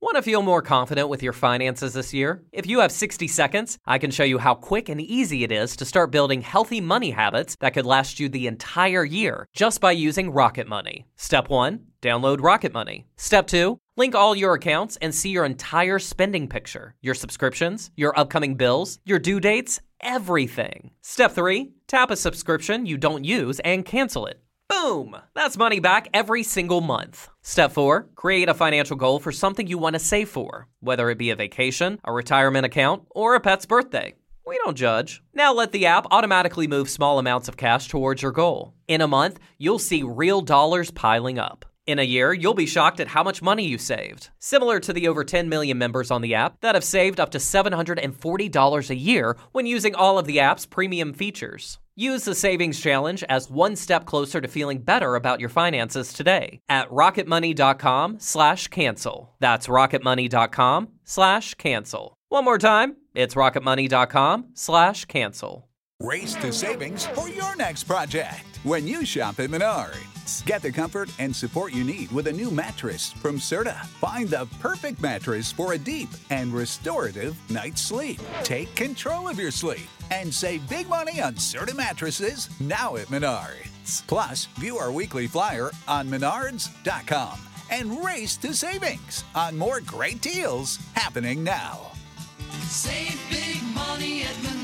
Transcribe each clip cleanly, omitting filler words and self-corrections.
Want to feel more confident with your finances this year? If you have 60 seconds, I can show you how quick and easy it is to start building healthy money habits that could last you the entire year just by using Rocket Money. Step 1, download Rocket Money. Step 2, link all your accounts and see your entire spending picture, your subscriptions, your upcoming bills, your due dates, everything. Step 3, tap a subscription you don't use and cancel it. Boom! That's money back every single month. Step 4, create a financial goal for something you want to save for, whether it be a vacation, a retirement account, or a pet's birthday. We don't judge. Now let the app automatically move small amounts of cash towards your goal. In a month, you'll see real dollars piling up. In a year, you'll be shocked at how much money you saved. Similar to the over 10 million members on the app that have saved up to $740 a year when using all of the app's premium features. Use the Savings Challenge as one step closer to feeling better about your finances today at rocketmoney.com/cancel. That's rocketmoney.com/cancel. One more time, it's rocketmoney.com/cancel. Race to savings for your next project when you shop at Menards. Get the comfort and support you need with a new mattress from Serta. Find the perfect mattress for a deep and restorative night's sleep. Take control of your sleep and save big money on Serta mattresses now at Menards. Plus, view our weekly flyer on menards.com and race to savings on more great deals happening now. Save big money at Menards.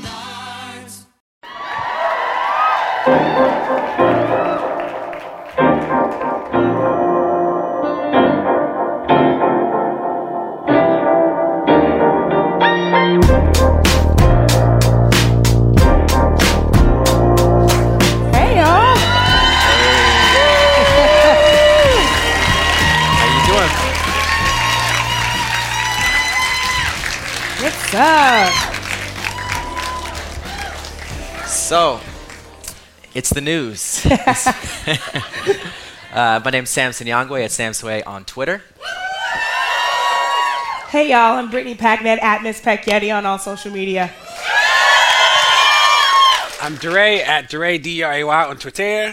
Hey, y'all. How you doing? What's up? So, it's the news. My name's Samson Yangwe at Samsway on Twitter. Hey, y'all. I'm Brittany Packnett at Miss Peck Yeti on all social media. I'm Dre at Dre D-R-A-Y on Twitter.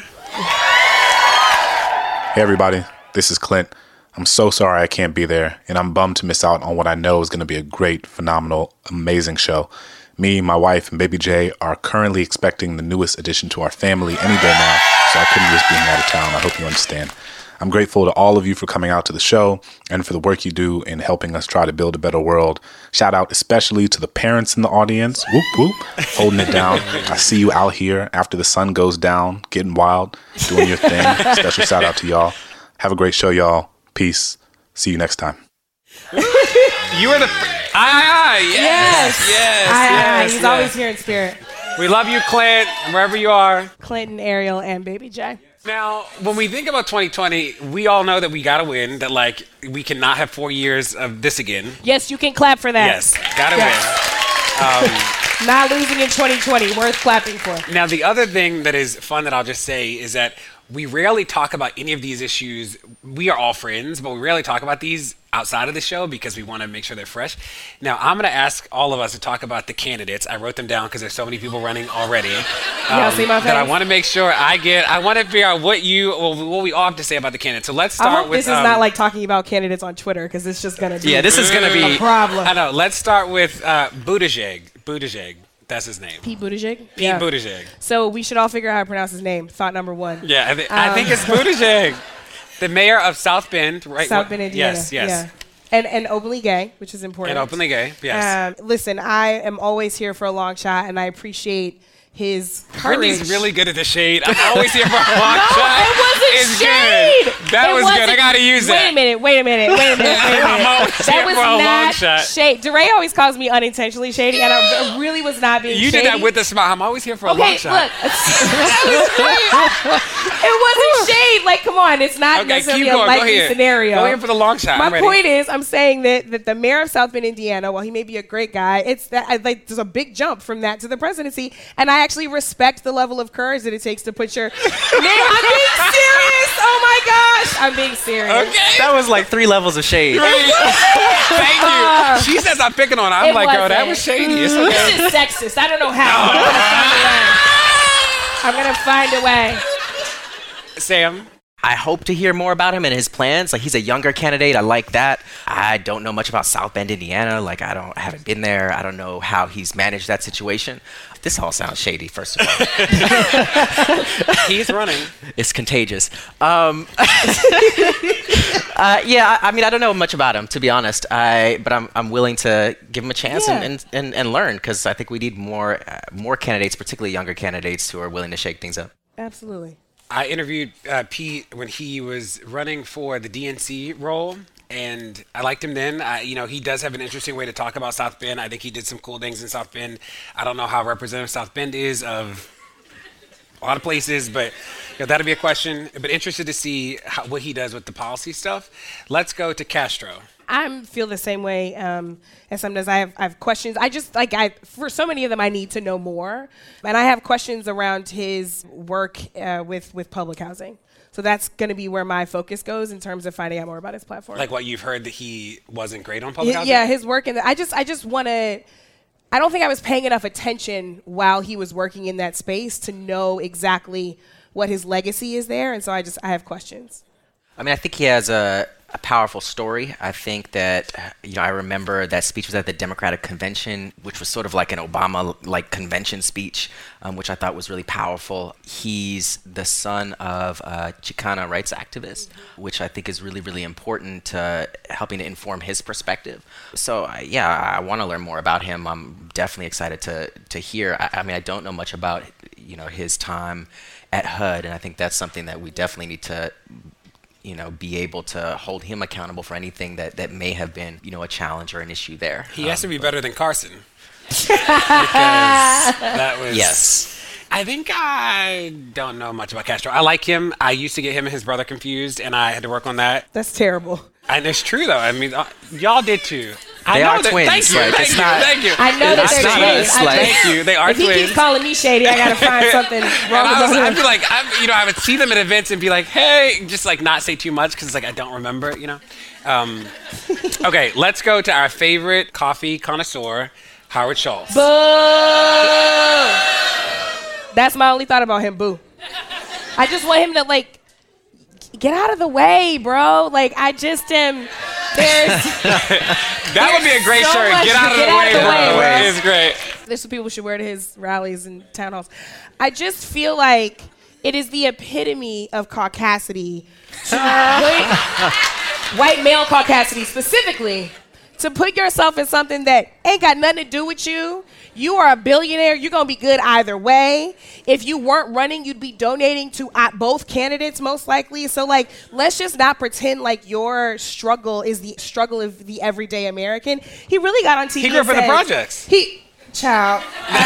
Hey everybody, this is Clint. I'm so sorry I can't be there, and I'm bummed to miss out on what I know is going to be a great, phenomenal, amazing show. Me, my wife, and baby Jay are currently expecting the newest addition to our family any day now, so I couldn't risk being out of town. I hope you understand. I'm grateful to all of you for coming out to the show and for the work you do in helping us try to build a better world. Shout out especially to the parents in the audience. Whoop, whoop, holding it down. I see you out here after the sun goes down, getting wild, doing your thing. Special shout out to y'all. Have a great show, y'all. Peace. See you next time. You are the... Yes. He's always here in spirit. We love you, Clint, wherever you are. Clinton, Ariel, and baby Jay. Now, when we think about 2020, we all know that we got to win, that, like, we cannot have 4 years of this again. Yes, you can clap for that. Yes, got to win. Not losing in 2020, worth clapping for. Now, the other thing that is fun that I'll just say is that we rarely talk about any of these issues. We are all friends, but we rarely talk about these outside of the show because we want to make sure they're fresh. Now, I'm going to ask all of us to talk about the candidates. I wrote them down because there's so many people running already. Y'all see my face? That I want to make sure I want to figure out what we all have to say about the candidates. So let's I start hope with... this is not like talking about candidates on Twitter because it's just going to be This is going to be a problem. I know. Let's start with Buttigieg. Buttigieg. That's his name. Pete Buttigieg? Pete Buttigieg. So we should all figure out how to pronounce his name. Thought number one. Yeah, I think it's Buttigieg. The mayor of South Bend, right? South Bend, Indiana. Yes. Yeah. And openly gay, which is important. And openly gay, yes. Listen, I am always here for a long shot, and I appreciate his courage. Brittany's really good at the shade. I'm always here for a long shot. No, it wasn't It's shade. Good. That was good. I got to use that. Wait a minute. I'm always That here was for a long not shot. shade. DeRay always calls me unintentionally shady, and I really was not being You shady. did that with a smile. I'm always here for a long shot. Look. It wasn't shade. Like, come on. It's not necessarily a likely scenario. Go here for the long shot. My point is, I'm saying that the mayor of South Bend, Indiana, while he may be a great guy, it's that there's a big jump from that to the presidency, and I actually respect the level of courage that it takes to put your name. I'm being serious. Oh my gosh, I'm being serious. Okay. That was like 3 levels of shade. Thank you. She says I'm picking on her. I'm like, girl, that was shady. It's okay. This is sexist. I don't know how. I'm gonna find a way. Sam. I hope to hear more about him and his plans. Like, he's a younger candidate. I like that. I don't know much about South Bend, Indiana. Like, I haven't been there. I don't know how he's managed that situation. This all sounds shady, first of all. He's running. It's contagious. Yeah, I mean, I don't know much about him, to be honest. But I'm willing to give him a chance and learn, because I think we need more candidates, particularly younger candidates, who are willing to shake things up. Absolutely. I interviewed Pete when he was running for the DNC role, and I liked him then. He does have an interesting way to talk about South Bend. I think he did some cool things in South Bend. I don't know how representative South Bend is of a lot of places, but that'll be a question. But interested to see what he does with the policy stuff. Let's go to Castro. I feel the same way as sometimes I have questions. For so many of them, I need to know more. And I have questions around his work with public housing. So that's going to be where my focus goes in terms of finding out more about his platform. Like what you've heard, that he wasn't great on public housing? Yeah, his work. I just want to, I don't think I was paying enough attention while he was working in that space to know exactly what his legacy is there. And so I have questions. I mean, I think he has a powerful story. I think that, I remember that speech was at the Democratic Convention, which was sort of like an Obama-like convention speech, which I thought was really powerful. He's the son of a Chicana rights activist, which I think is really, really important to helping to inform his perspective. So, I want to learn more about him. I'm definitely excited to hear. I mean, I don't know much about, his time at HUD, and I think that's something that we definitely need to be able to hold him accountable for anything that may have been, a challenge or an issue there. He has to be better than Carson. Because that was... Yes. I think I don't know much about Castro. I like him. I used to get him and his brother confused, and I had to work on that. That's terrible. And it's true, though. I mean, y'all did too. They are twins. Thank you. I know that they're twins. Thank you. They are if twins. If he keeps calling me shady, I gotta find something wrong with him. I'd be like, I would see them at events and be like, hey, just like not say too much because it's like I don't remember, Okay, let's go to our favorite coffee connoisseur, Howard Schultz. Boo! That's my only thought about him. Boo. I just want him to get out of the way, bro. I just am. That would be a great so shirt. Get out of the way, bro. It's great. This is what people should wear to his rallies and town halls. I just feel like it is the epitome of caucasity. White male caucasity specifically. To put yourself in something that ain't got nothing to do with you. You are a billionaire. You're going to be good either way. If you weren't running, you'd be donating to both candidates most likely. So, let's just not pretend like your struggle is the struggle of the everyday American. He really got on TV. He grew up in the projects. Child.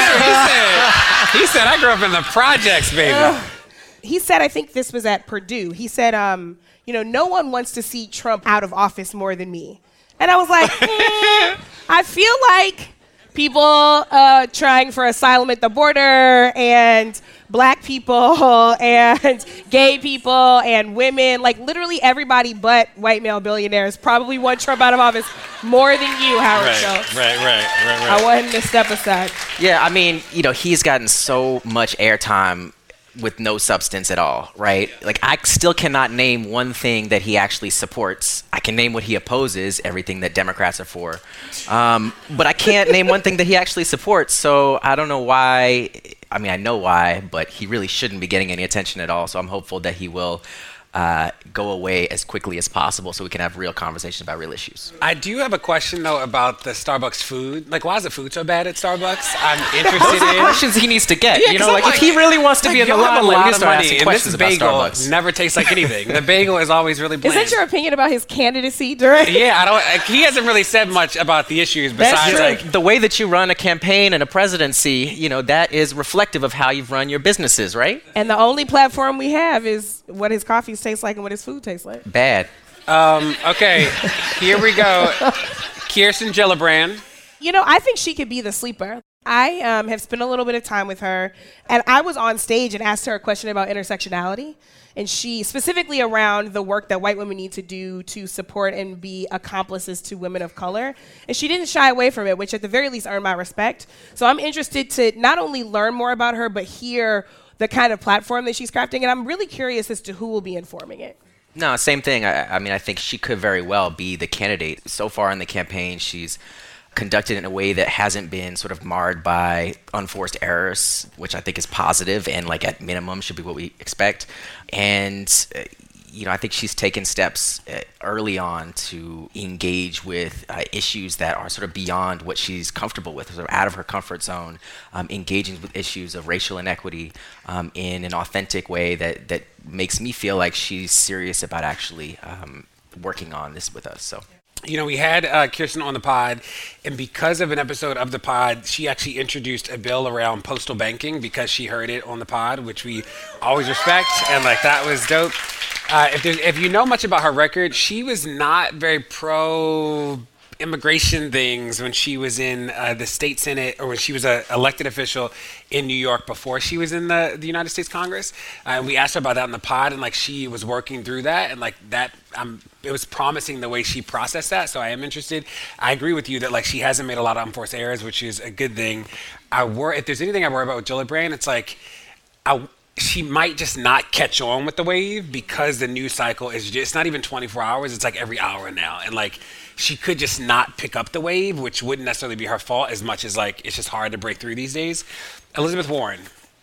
He said, I grew up in the projects, baby. He said, I think this was at Purdue. He said, no one wants to see Trump out of office more than me. And I was like, I feel like people trying for asylum at the border and black people and gay people and women, literally everybody but white male billionaires probably want Trump out of office more than you, Howard Schultz. Right. I want him to step aside. Yeah, I mean, he's gotten so much airtime with no substance at all, right? I still cannot name one thing that he actually supports. I can name what he opposes, everything that Democrats are for. But I can't name one thing that he actually supports, so I don't know why. I mean, I know why, but he really shouldn't be getting any attention at all, so I'm hopeful that he will go away as quickly as possible so we can have real conversations about real issues. I do have a question, though, about the Starbucks food. Why is the food so bad at Starbucks? I'm interested in questions he needs to get. Yeah, if he really wants to be in the limelight, we need to start asking and questions this about bagel Starbucks. never tastes like anything. The bagel is always really bland. Is that your opinion about his candidacy during? Yeah, he hasn't really said much about the issues besides the way that you run a campaign and a presidency, that is reflective of how you've run your businesses, right? And the only platform we have is what his coffees taste like and what his food tastes like. Bad. Okay, here we go. Kirsten Gillibrand. I think she could be the sleeper. I have spent a little bit of time with her, and I was on stage and asked her a question about intersectionality, and she specifically around the work that white women need to do to support and be accomplices to women of color, and she didn't shy away from it, which at the very least earned my respect. So I'm interested to not only learn more about her, but hear the kind of platform that she's crafting. And I'm really curious as to who will be informing it. No, same thing. I mean, I think she could very well be the candidate. So far in the campaign, she's conducted in a way that hasn't been sort of marred by unforced errors, which I think is positive and like at minimum should be what we expect. And I think she's taken steps early on to engage with issues that are sort of beyond what she's comfortable with, sort of out of her comfort zone, engaging with issues of racial inequity in an authentic way that makes me feel like she's serious about actually working on this with us. So. We had Kirsten on the pod, and because of an episode of the pod, she actually introduced a bill around postal banking because she heard it on the pod, which we always respect, and like that was dope. If you know much about her record, she was not very pro immigration things when she was in the state senate, or when she was an elected official in New York before she was in the United States Congress. And we asked her about that in the pod, and like she was working through that, and like that it was promising the way she processed that. So I am interested. I agree with you that like she hasn't made a lot of unforced errors, which is a good thing. If there's anything I worry about with Gillibrand, it's like she might just not catch on with the wave because the news cycle is just, it's not even 24 hours. It's like every hour now. And like, she could just not pick up the wave, which wouldn't necessarily be her fault as much as like, it's just hard to break through these days. Elizabeth Warren.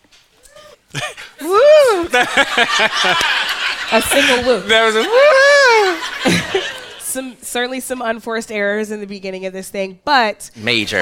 Woo! A single woo. There was a woo! Certainly some unforced errors in the beginning of this thing, but major.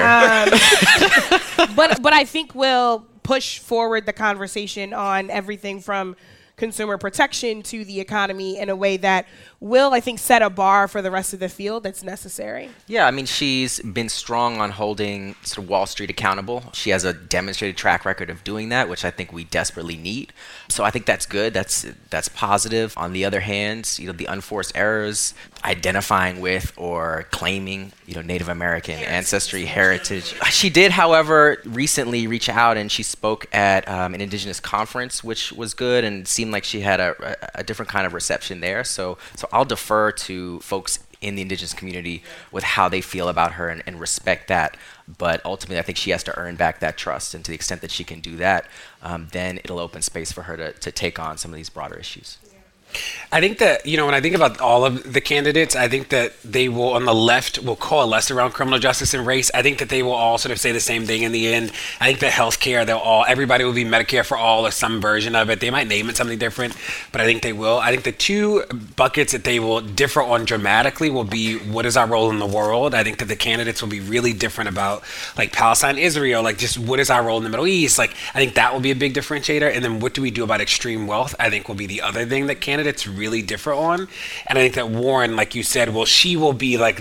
But I think we'll push forward the conversation on everything from consumer protection to the economy in a way that will, I think, set a bar for the rest of the field that's necessary. Yeah, I mean, she's been strong on holding sort of Wall Street accountable. She has a demonstrated track record of doing that, which I think we desperately need. So I think that's good. That's positive. On the other hand, the unforced errors, identifying with or claiming, Native American ancestry, heritage. She did, however, recently reach out and she spoke at an Indigenous conference, which was good and seemed like she had a different kind of reception there. So I'll defer to folks in the Indigenous community with how they feel about her and respect that. But ultimately, I think she has to earn back that trust. And to the extent that she can do that, then it'll open space for her to take on some of these broader issues. I think that, when I think about all of the candidates, I think that they will, on the left, will coalesce around criminal justice and race. I think that they will all sort of say the same thing in the end. I think that healthcare, everybody will be Medicare for all or some version of it. They might name it something different, but I think they will. I think the two buckets that they will differ on dramatically will be what is our role in the world. I think that the candidates will be really different about like Palestine, Israel, like just what is our role in the Middle East. Like I think that will be a big differentiator. And then what do we do about extreme wealth? I think will be the other thing that candidates really differ on. And I think that Warren, like you said, she will be the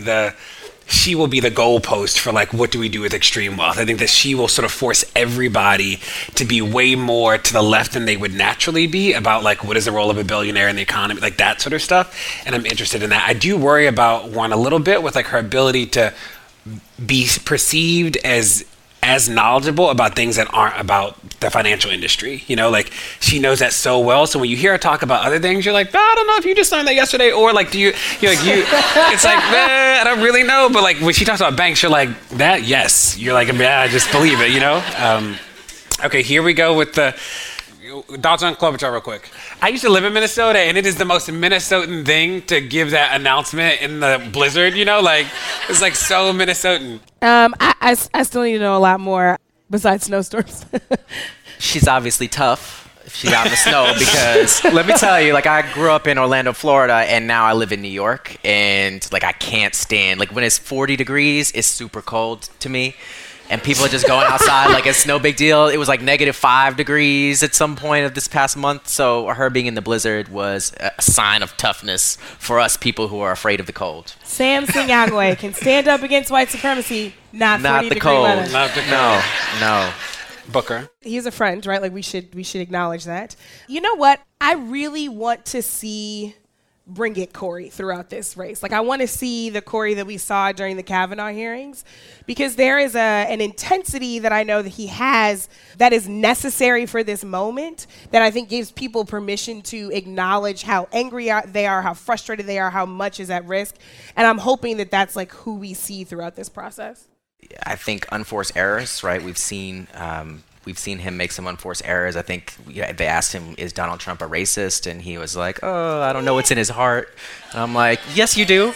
goalpost for like what do we do with extreme wealth. I think that she will sort of force everybody to be way more to the left than they would naturally be about like what is the role of a billionaire in the economy, like that sort of stuff. And I'm interested in that. I do worry about Warren a little bit with like her ability to be perceived as knowledgeable about things that aren't about the financial industry. Like she knows that so well. So when you hear her talk about other things, you're like, I don't know if you just learned that yesterday, or like, it's like, I don't really know. But like when she talks about banks, you're like, that, yes. You're like, I just believe it, Okay, here we go with the thoughts on Klobuchar real quick. I used to live in Minnesota, and it is the most Minnesotan thing to give that announcement in the blizzard, like it's like so Minnesotan. I still need to know a lot more besides snowstorms. She's obviously tough if she's out in the snow because let me tell you, like I grew up in Orlando, Florida, and now I live in New York, and like I can't stand like when it's 40 degrees, it's super cold to me. And people are just going outside like it's no big deal. It was like -5 degrees at some point of this past month. So her being in the blizzard was a sign of toughness for us people who are afraid of the cold. Sam Sinyagwe can stand up against white supremacy, not 40-degree weather. Not the cold. No. Booker. He's a friend, right? Like we should acknowledge that. You know what? I really want to see Bring It Corey throughout this race. Like I want to see the Corey that we saw during the Kavanaugh hearings, because there is an intensity that I know that he has that is necessary for this moment that I think gives people permission to acknowledge how angry they are, how frustrated they are, how much is at risk. And I'm hoping that that's like who we see throughout this process. I think unforced errors, right? We've seen We've seen him make some unforced errors. I think they asked him, is Donald Trump a racist? And he was like, oh, I don't know what's in his heart. And I'm like, yes, you do.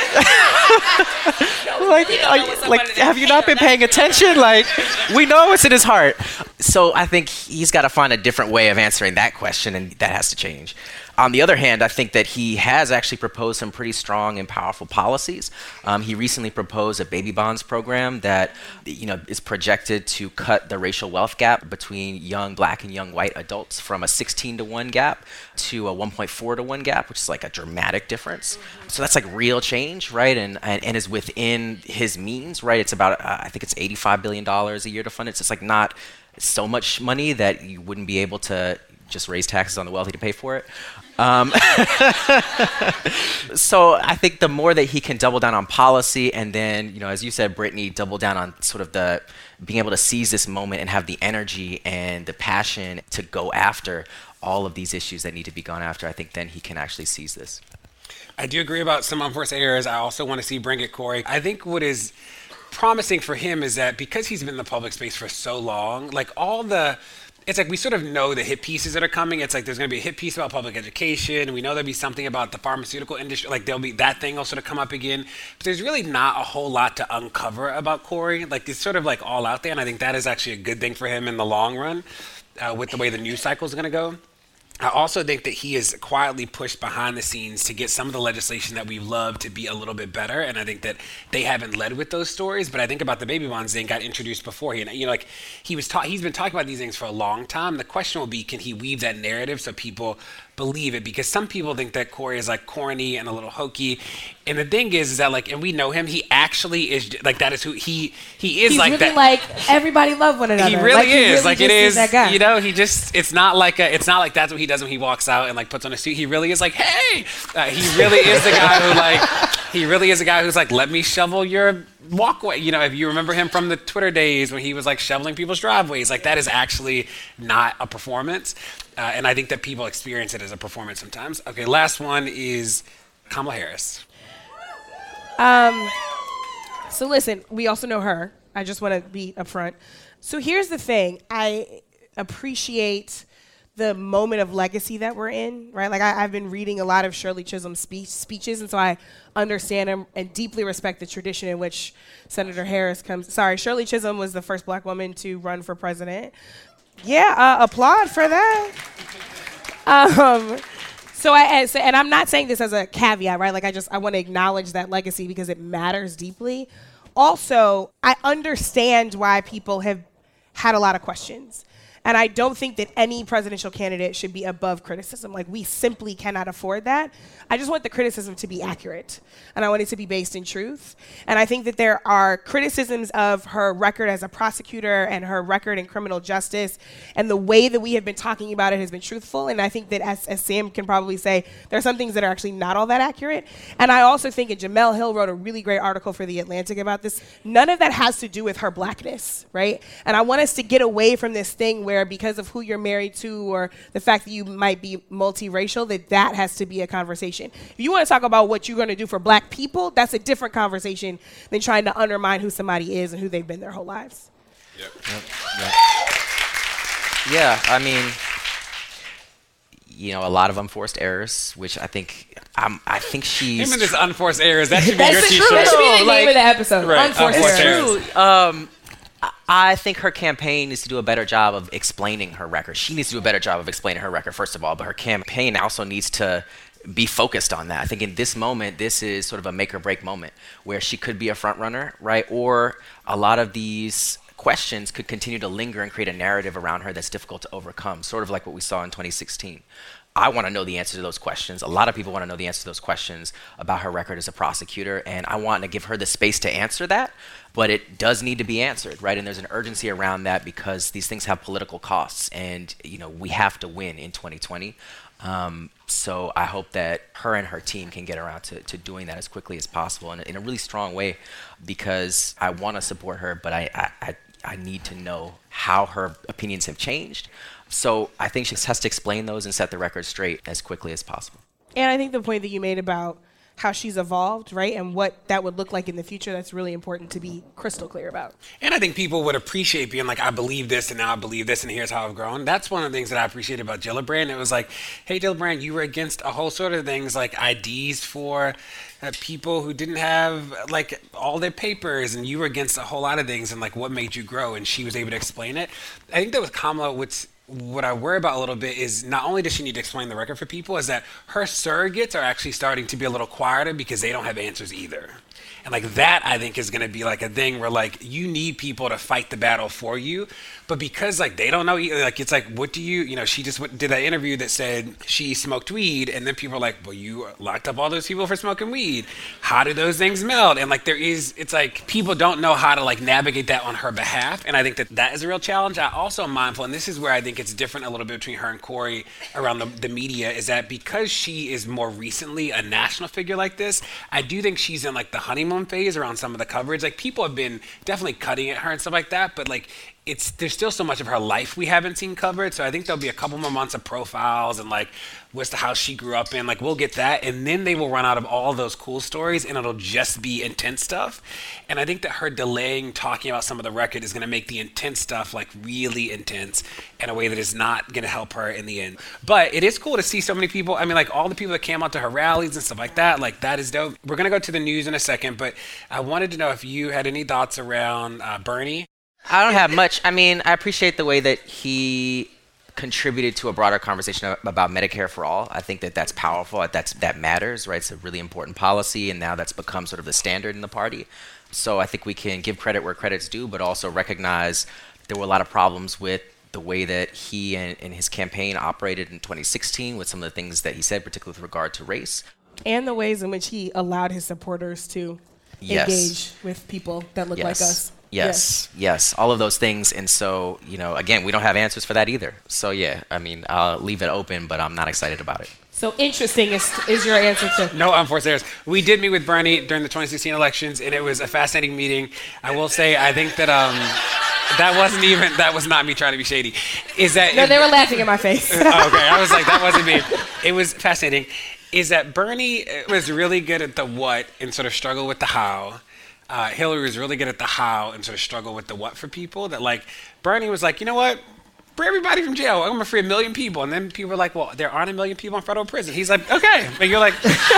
Have you not been paying attention? Like, we know what's in his heart. So I think he's got to find a different way of answering that question, and that has to change. On the other hand, I think that he has actually proposed some pretty strong and powerful policies. He recently proposed a baby bonds program that, is projected to cut the racial wealth gap between young black and young white adults from a 16-to-1 gap to a 1.4-to-1 gap, which is like a dramatic difference. So that's like real change, right? And is within his means, right? It's about, I think it's $85 billion a year to fund it. So it's like not so much money that you wouldn't be able to just raise taxes on the wealthy to pay for it. So I think the more that he can double down on policy, and then, as you said, Brittany, double down on sort of the being able to seize this moment and have the energy and the passion to go after all of these issues that need to be gone after, I think then he can actually seize this. I do agree about some unforced errors. I also want to see bring it Corey. I think what is promising for him is that because he's been in the public space for so long, like it's like we sort of know the hit pieces that are coming. It's like there's going to be a hit piece about public education. We know there'll be something about the pharmaceutical industry. Like there'll be that thing will sort of come up again. But there's really not a whole lot to uncover about Corey. Like it's sort of like all out there. And I think that is actually a good thing for him in the long run with the way the news cycle is going to go. I also think that he is quietly pushed behind the scenes to get some of the legislation that we love to be a little bit better. And I think that they haven't led with those stories. But I think about the baby bonds thing got introduced before. He's been talking about these things for a long time. The question will be, can he weave that narrative so people believe it? Because some people think that Corey is like corny and a little hokey. And the thing is that like, and we know him, he actually is like, that is who he is. He's like really that. Like everybody love one another. He really is. Like it is. That guy. It's not like that's what he does when he walks out and like puts on a suit. He really is like, hey, he really is the guy who's like, let me shovel your walkway. If you remember him from the Twitter days when he was like shoveling people's driveways, like that is actually not a performance. And I think that people experience it as a performance sometimes. Okay, last one is Kamala Harris. So listen, we also know her. I just want to be upfront. So here's the thing. I appreciate the moment of legacy that we're in, right? Like I've been reading a lot of Shirley Chisholm's speeches, and so I understand and deeply respect the tradition in which Senator Harris comes. Sorry, Shirley Chisholm was the first black woman to run for president. Yeah, applaud for that. And I'm not saying this as a caveat, right? Like I want to acknowledge that legacy because it matters deeply. Also, I understand why people have had a lot of questions. And I don't think that any presidential candidate should be above criticism. Like, we simply cannot afford that. I just want the criticism to be accurate. And I want it to be based in truth. And I think that there are criticisms of her record as a prosecutor and her record in criminal justice. And the way that we have been talking about it has been truthful. And I think that, as Sam can probably say, there are some things that are actually not all that accurate. And I also think, and Jamel Hill wrote a really great article for The Atlantic about this, none of that has to do with her blackness, right? And I want us to get away from this thing where because of who you're married to or the fact that you might be multiracial, that has to be a conversation. If you want to talk about what you're going to do for black people, that's a different conversation than trying to undermine who somebody is and who they've been their whole lives. Yep. Yeah, I mean, a lot of unforced errors, which I think she's... Him and his unforced errors, that should be your t-shirt. That should be the name of the episode. Right. Unforced errors. True. I think her campaign needs to do a better job of explaining her record. She needs to do a better job of explaining her record, first of all, but her campaign also needs to be focused on that. I think in this moment, this is sort of a make or break moment where she could be a front runner, right? Or a lot of these questions could continue to linger and create a narrative around her that's difficult to overcome, sort of like what we saw in 2016. I want to know the answer to those questions. A lot of people want to know the answer to those questions about her record as a prosecutor, and I want to give her the space to answer that, but it does need to be answered, right? And there's an urgency around that because these things have political costs, and we have to win in 2020. So I hope that her and her team can get around to doing that as quickly as possible and in a really strong way, because I want to support her, but I need to know how her opinions have changed. So I think she has to explain those and set the record straight as quickly as possible. And I think the point that you made about how she's evolved, right? And what that would look like in the future. That's really important to be crystal clear about. And I think people would appreciate being like, I believe this and now I believe this and here's how I've grown. That's one of the things that I appreciated about Gillibrand. It was like, hey, Gillibrand, you were against a whole sort of things like IDs for people who didn't have like all their papers, and you were against a whole lot of things, and like what made you grow, and she was able to explain it. I think that with Kamala, what I worry about a little bit is not only does she need to explain the record for people, is that her surrogates are actually starting to be a little quieter because they don't have answers either. And like that, I think, is going to be like a thing where like you need people to fight the battle for you. But because like they don't know, like it's like, what do you know, she just did that interview that said she smoked weed. And then people are like, well, you locked up all those people for smoking weed. How do those things meld? And like it's like people don't know how to like navigate that on her behalf. And I think that is a real challenge. I also am mindful, and this is where I think it's different a little bit between her and Corey around the media, is that because she is more recently a national figure like this, I do think she's in like the honeymoon phase around some of the coverage. Like people have been definitely cutting at her and stuff like that, but like there's still so much of her life we haven't seen covered. So I think there'll be a couple more months of profiles and like what's the house she grew up in. Like we'll get that, and then they will run out of all those cool stories, and it'll just be intense stuff. And I think that her delaying talking about some of the record is going to make the intense stuff like really intense in a way that is not going to help her in the end. But it is cool to see so many people. I mean, like all the people that came out to her rallies and stuff like that, like that is dope. We're going to go to the news in a second, but I wanted to know if you had any thoughts around Bernie. I don't have much. I mean, I appreciate the way that he contributed to a broader conversation about Medicare for all. I think that that's powerful. That matters, right? It's a really important policy, and now that's become sort of the standard in the party. So I think we can give credit where credit's due, but also recognize there were a lot of problems with the way that he and his campaign operated in 2016 with some of the things that he said, particularly with regard to race. And the ways in which he allowed his supporters to engage with people that look like us. Yes, all of those things. And so, again, we don't have answers for that either. So, yeah, I mean, I'll leave it open, but I'm not excited about it. So interesting is your answer to... No unforced errors. We did meet with Bernie during the 2016 elections, and it was a fascinating meeting. I will say, I think that that was not me trying to be shady. No, they were laughing in my face. Okay, I was like, that wasn't me. It was fascinating. Is that Bernie was really good at the what and sort of struggled with the how. Hillary was really good at the how and sort of struggle with the what for people. That like Bernie was like, you know what? Free everybody from jail. I'm gonna free 1 million people. And then people were like, well, there aren't 1 million people in federal prison. He's like, okay. But you're like,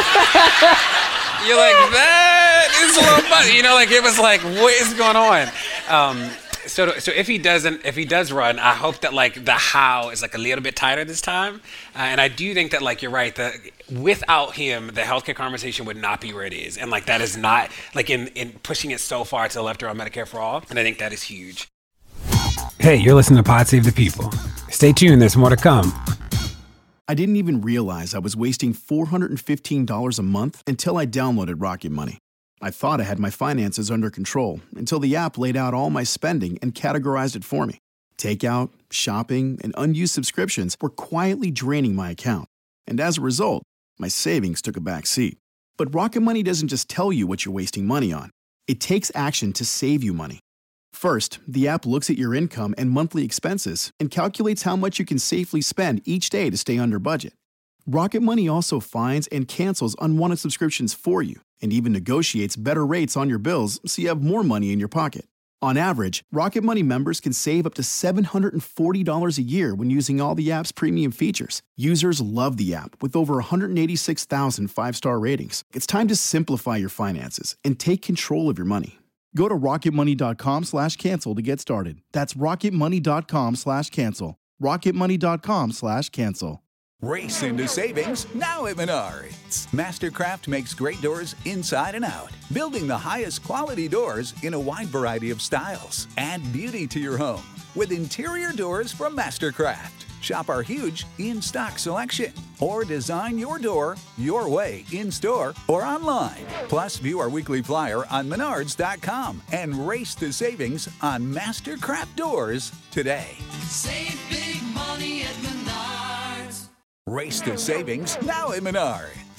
that is a little funny. Like it was like, what is going on? So if he does run, I hope that like the how is like a little bit tighter this time. And I do think that like you're right, that without him, the healthcare conversation would not be where it is. And like that is not like in pushing it so far to the left around Medicare for all. And I think that is huge. Hey, you're listening to Pod Save the People. Stay tuned, there's more to come. I didn't even realize I was wasting $415 a month until I downloaded Rocket Money. I thought I had my finances under control until the app laid out all my spending and categorized it for me. Takeout, shopping, and unused subscriptions were quietly draining my account. And as a result, my savings took a back seat. But Rocket Money doesn't just tell you what you're wasting money on. It takes action to save you money. First, the app looks at your income and monthly expenses and calculates how much you can safely spend each day to stay under budget. Rocket Money also finds and cancels unwanted subscriptions for you and even negotiates better rates on your bills so you have more money in your pocket. On average, Rocket Money members can save up to $740 a year when using all the app's premium features. Users love the app with over 186,000 five-star ratings. It's time to simplify your finances and take control of your money. Go to rocketmoney.com/cancel to get started. That's rocketmoney.com/cancel. rocketmoney.com/cancel. Race into savings now at Menards. Mastercraft makes great doors inside and out, building the highest quality doors in a wide variety of styles. Add beauty to your home with interior doors from Mastercraft. Shop our huge in-stock selection or design your door your way in-store or online. Plus, view our weekly flyer on Menards.com and race to savings on Mastercraft doors today. Save big money at Menards. Race to savings now at Menards.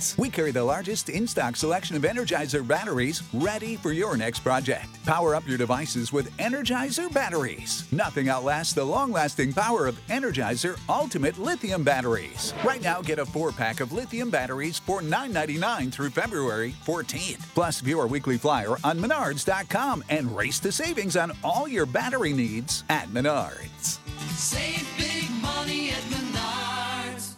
Menards. We carry the largest in-stock selection of Energizer batteries ready for your next project. Power up your devices with Energizer batteries. Nothing outlasts the long-lasting power of Energizer Ultimate Lithium batteries. Right now, get a 4-pack of lithium batteries for $9.99 through February 14th. Plus, view our weekly flyer on Menards.com and race to savings on all your battery needs at Menards. Save big money at Menards.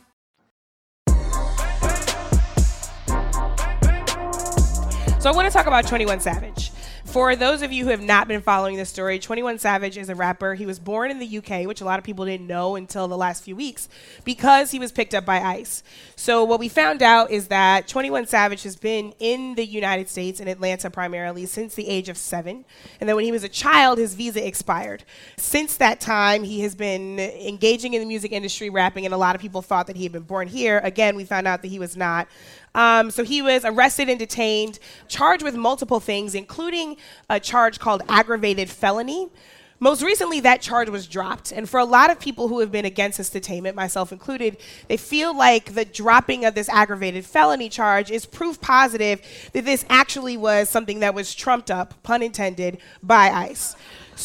So I want to talk about 21 Savage. For those of you who have not been following this story, 21 Savage is a rapper. He was born in the UK, which a lot of people didn't know until the last few weeks, because he was picked up by ICE. So what we found out is that 21 Savage has been in the United States, in Atlanta primarily, since the age of 7. And then when he was a child, his visa expired. Since that time, he has been engaging in the music industry, rapping, and a lot of people thought that he had been born here. Again, we found out that he was not. So he was arrested and detained, charged with multiple things, including a charge called aggravated felony. Most recently, that charge was dropped. And for a lot of people who have been against this detainment, myself included, they feel like the dropping of this aggravated felony charge is proof positive that this actually was something that was trumped up, pun intended, by ICE.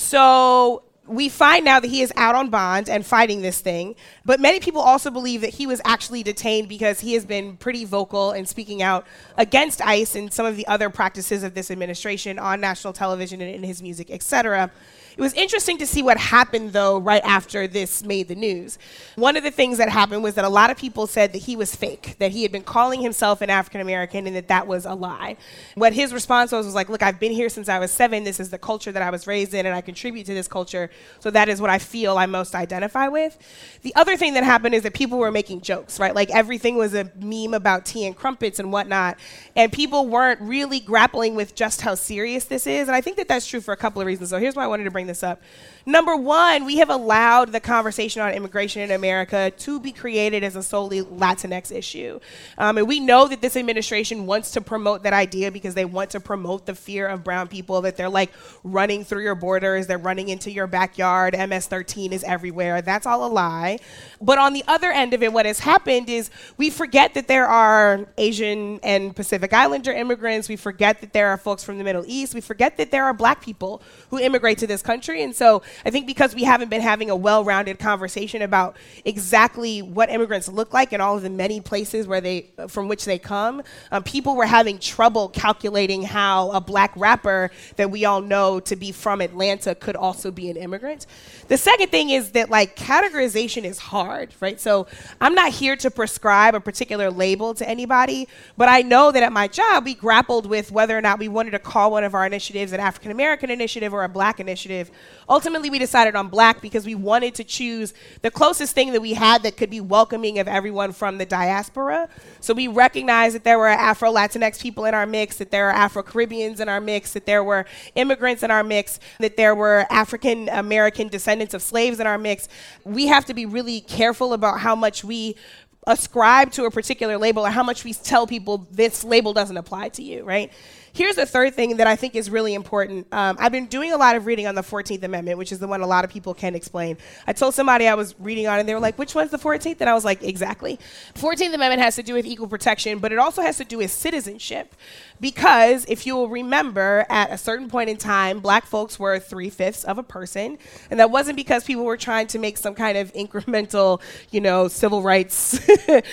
So we find now that he is out on bond and fighting this thing, but many people also believe that he was actually detained because he has been pretty vocal and speaking out against ICE and some of the other practices of this administration on national television and in his music, etc. It was interesting to see what happened, though, right after this made the news. One of the things that happened was that a lot of people said that he was fake, that he had been calling himself an African American and that that was a lie. What his response was like, look, I've been here since I was 7. This is the culture that I was raised in, and I contribute to this culture. So that is what I feel I most identify with. The other thing that happened is that people were making jokes, right? Like everything was a meme about tea and crumpets and whatnot. And people weren't really grappling with just how serious this is. And I think that that's true for a couple of reasons. So here's why I wanted to bring this up. Number one, we have allowed the conversation on immigration in America to be created as a solely Latinx issue. And we know that this administration wants to promote that idea because they want to promote the fear of brown people, that they're like running through your borders, they're running into your backyard, MS-13 is everywhere. That's all a lie. But on the other end of it, what has happened is we forget that there are Asian and Pacific Islander immigrants. We forget that there are folks from the Middle East. We forget that there are black people who immigrate to this country. And so I think because we haven't been having a well-rounded conversation about exactly what immigrants look like in all of the many places from which they come, people were having trouble calculating how a black rapper that we all know to be from Atlanta could also be an immigrant. The second thing is that like categorization is hard, right? So I'm not here to prescribe a particular label to anybody, but I know that at my job, we grappled with whether or not we wanted to call one of our initiatives an African American initiative or a black initiative. Ultimately, we decided on black because we wanted to choose the closest thing that we had that could be welcoming of everyone from the diaspora. So we recognized that there were Afro-Latinx people in our mix, that there are Afro-Caribbeans in our mix, that there were immigrants in our mix, that there were African American descendants of slaves in our mix. We have to be really careful about how much we ascribe to a particular label or how much we tell people this label doesn't apply to you, right? Here's the third thing that I think is really important. I've been doing a lot of reading on the 14th Amendment, which is the one a lot of people can explain. I told somebody I was reading on, and they were like, which one's the 14th? And I was like, exactly. 14th Amendment has to do with equal protection, but it also has to do with citizenship. Because if you will remember, at a certain point in time, black folks were 3/5 of a person. And that wasn't because people were trying to make some kind of incremental, civil rights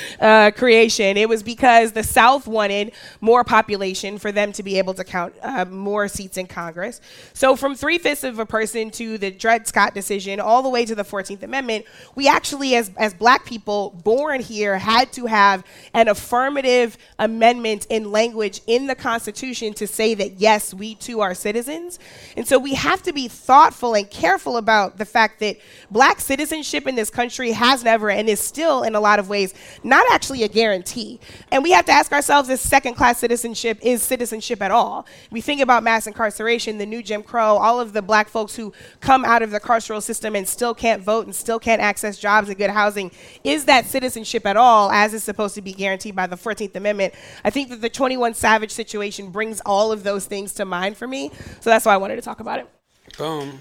creation. It was because the South wanted more population for them to be able to count more seats in Congress. So from 3/5 of a person to the Dred Scott decision, all the way to the 14th Amendment, we actually, as black people born here, had to have an affirmative amendment in language in the Constitution to say that, yes, we too are citizens. And so we have to be thoughtful and careful about the fact that black citizenship in this country has never and is still, in a lot of ways, not actually a guarantee. And we have to ask ourselves if second-class citizenship is citizenship at all. We think about mass incarceration, the new Jim Crow, all of the black folks who come out of the carceral system and still can't vote and still can't access jobs and good housing. Is that citizenship at all, as is supposed to be guaranteed by the 14th Amendment? I think that the 21 Savage situation brings all of those things to mind for me. So that's why I wanted to talk about it. Boom.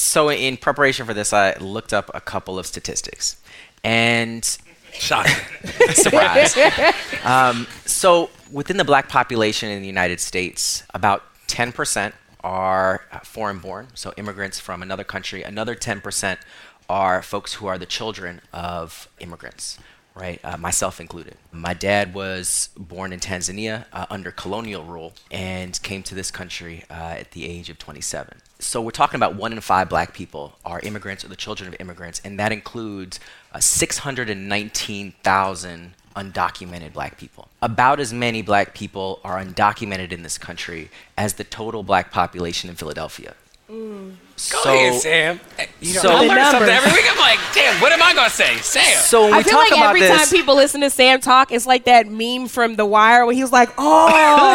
So in preparation for this, I looked up a couple of statistics. And Shocking. surprise. So within the black population in the United States, about 10% are foreign-born, so immigrants from another country. Another 10% are folks who are the children of immigrants, right? Myself included. My dad was born in Tanzania under colonial rule and came to this country at the age of 27. So we're talking about 1 in 5 black people are immigrants or the children of immigrants, and that includes 619,000 undocumented black people. About as many black people are undocumented in this country as the total black population in Philadelphia. Go ahead, Sam. So I the learn something numbers. every week. I'm like, damn, what am I going to say? Sam. So when I we feel talk like about every this, time people listen to Sam talk, it's like that meme from The Wire where he was like, oh.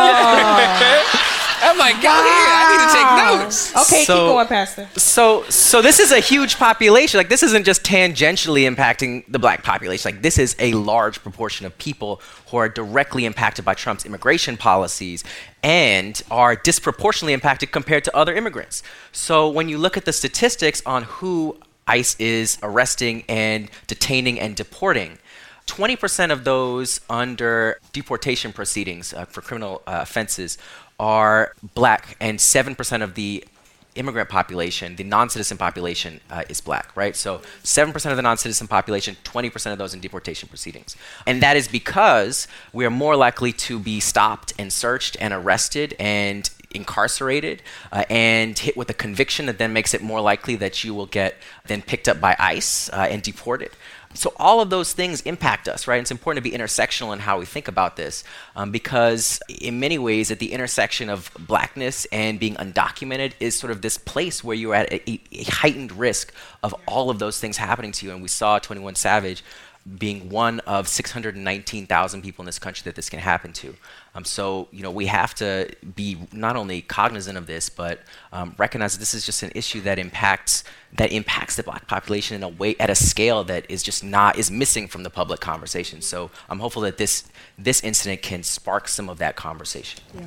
I'm like, go ahead. I need to take notes. Okay, So- keep going, Pastor. So this is a huge population. Like, this isn't just tangentially impacting the black population. Like, this is a large proportion of people who are directly impacted by Trump's immigration policies and are disproportionately impacted compared to other immigrants. So when you look at the statistics on who ICE is arresting and detaining and deporting, 20% of those under deportation proceedings for criminal offenses are black, and 7% of the immigrant population, the non-citizen population, is black, right? So 7% of the non-citizen population, 20% of those in deportation proceedings. And that is because we are more likely to be stopped and searched and arrested and incarcerated and hit with a conviction that then makes it more likely that you will get then picked up by ICE and deported. So all of those things impact us, right? It's important to be intersectional in how we think about this because in many ways at the intersection of blackness and being undocumented is sort of this place where you're at a heightened risk of all of those things happening to you. And we saw 21 Savage being one of 619,000 people in this country that this can happen to. So, we have to be not only cognizant of this, but recognize that this is just an issue that impacts the black population in a way, at a scale that is just is missing from the public conversation. So I'm hopeful that this incident can spark some of that conversation. Yeah.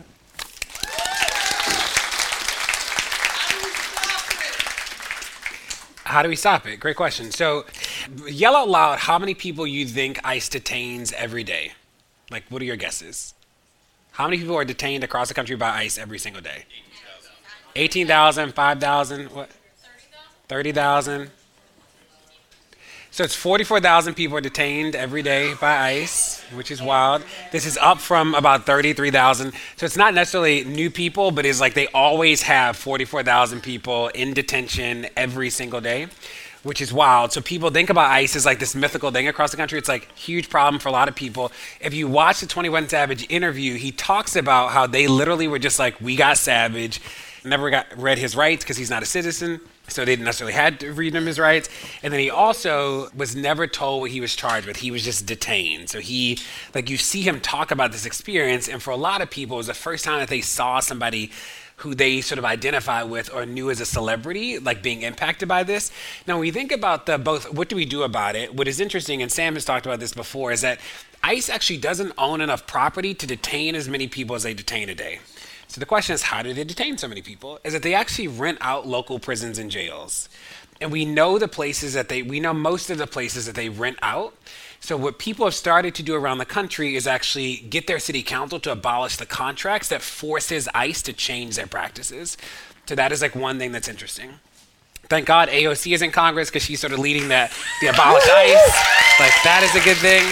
How do we stop it? Great question. So yell out loud how many people you think ICE detains every day. Like, what are your guesses? How many people are detained across the country by ICE every single day? 18,000, 5,000, what? 30,000. So it's 44,000 people are detained every day by ICE, which is wild. This is up from about 33,000. So it's not necessarily new people, but it's like they always have 44,000 people in detention every single day, which is wild. So people think about ICE as like this mythical thing across the country. It's like a huge problem for a lot of people. If you watch the 21 Savage interview, he talks about how they literally were just like, we got Savage, never read his rights because he's not a citizen. So they didn't necessarily had to read him his rights. And then he also was never told what he was charged with. He was just detained. So you see him talk about this experience. And for a lot of people, it was the first time that they saw somebody who they sort of identify with or knew as a celebrity, like being impacted by this. Now, when you think about both, what do we do about it? What is interesting, and Sam has talked about this before, is that ICE actually doesn't own enough property to detain as many people as they detain a day. So the question is, how do they detain so many people? Is that they actually rent out local prisons and jails. And we know most of the places that they rent out. So what people have started to do around the country is actually get their city council to abolish the contracts that forces ICE to change their practices. So that is like one thing that's interesting. Thank God AOC is in Congress because she's sort of leading the abolish ICE. Like, that is a good thing.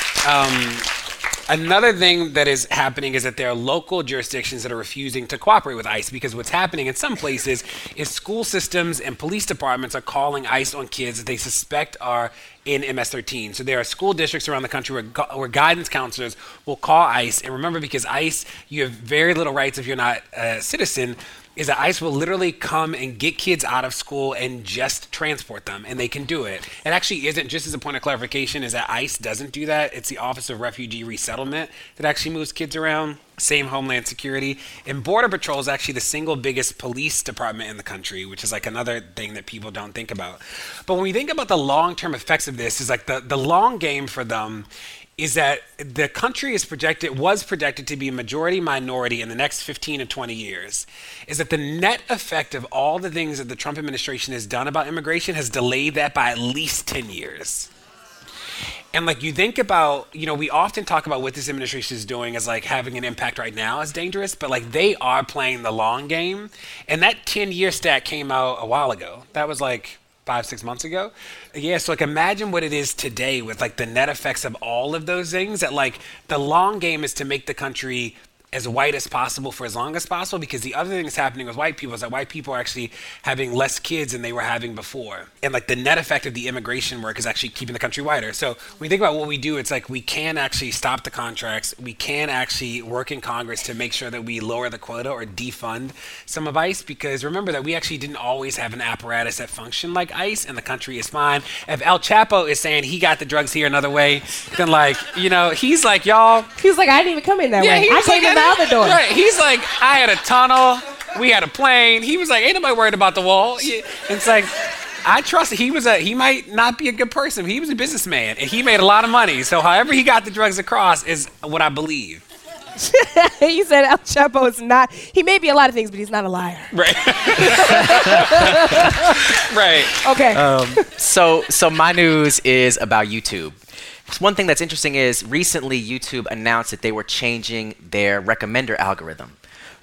Another thing that is happening is that there are local jurisdictions that are refusing to cooperate with ICE because what's happening in some places is school systems and police departments are calling ICE on kids that they suspect are in MS-13. So there are school districts around the country where guidance counselors will call ICE. And remember, because ICE, you have very little rights if you're not a citizen, is that ICE will literally come and get kids out of school and just transport them, and they can do it. It actually isn't, just as a point of clarification, is that ICE doesn't do that. It's the Office of Refugee Resettlement that actually moves kids around. Same Homeland Security. And Border Patrol is actually the single biggest police department in the country, which is like another thing that people don't think about. But when we think about the long-term effects of this, is like the long game for them is that the country was projected to be majority minority in the next 15 to 20 years, is that the net effect of all the things that the Trump administration has done about immigration has delayed that by at least 10 years. And like you think about, we often talk about what this administration is doing as like having an impact right now is dangerous, but like they are playing the long game. And that 10-year stat came out a while ago. That was like 5-6 months ago. Yeah, so like imagine what it is today with like the net effects of all of those things, that like the long game is to make the country as white as possible for as long as possible, because the other thing that's happening with white people is that white people are actually having less kids than they were having before. And like the net effect of the immigration work is actually keeping the country whiter. So when you think about what we do, it's like we can actually stop the contracts. We can actually work in Congress to make sure that we lower the quota or defund some of ICE, because remember that we actually didn't always have an apparatus that functioned like ICE, and the country is fine. If El Chapo is saying he got the drugs here another way, then like, he's like, y'all. He was like, I didn't even come in that way. I came in the other door. Right. He's like, I had a tunnel. We had a plane. He was like, ain't nobody worried about the wall. It's like, I trust he might not be a good person. He was a businessman and he made a lot of money. So however he got the drugs across is what I believe. He said El Chapo is not, he may be a lot of things, but he's not a liar. Right. Right. Okay. So my news is about YouTube. One thing that's interesting is recently YouTube announced that they were changing their recommender algorithm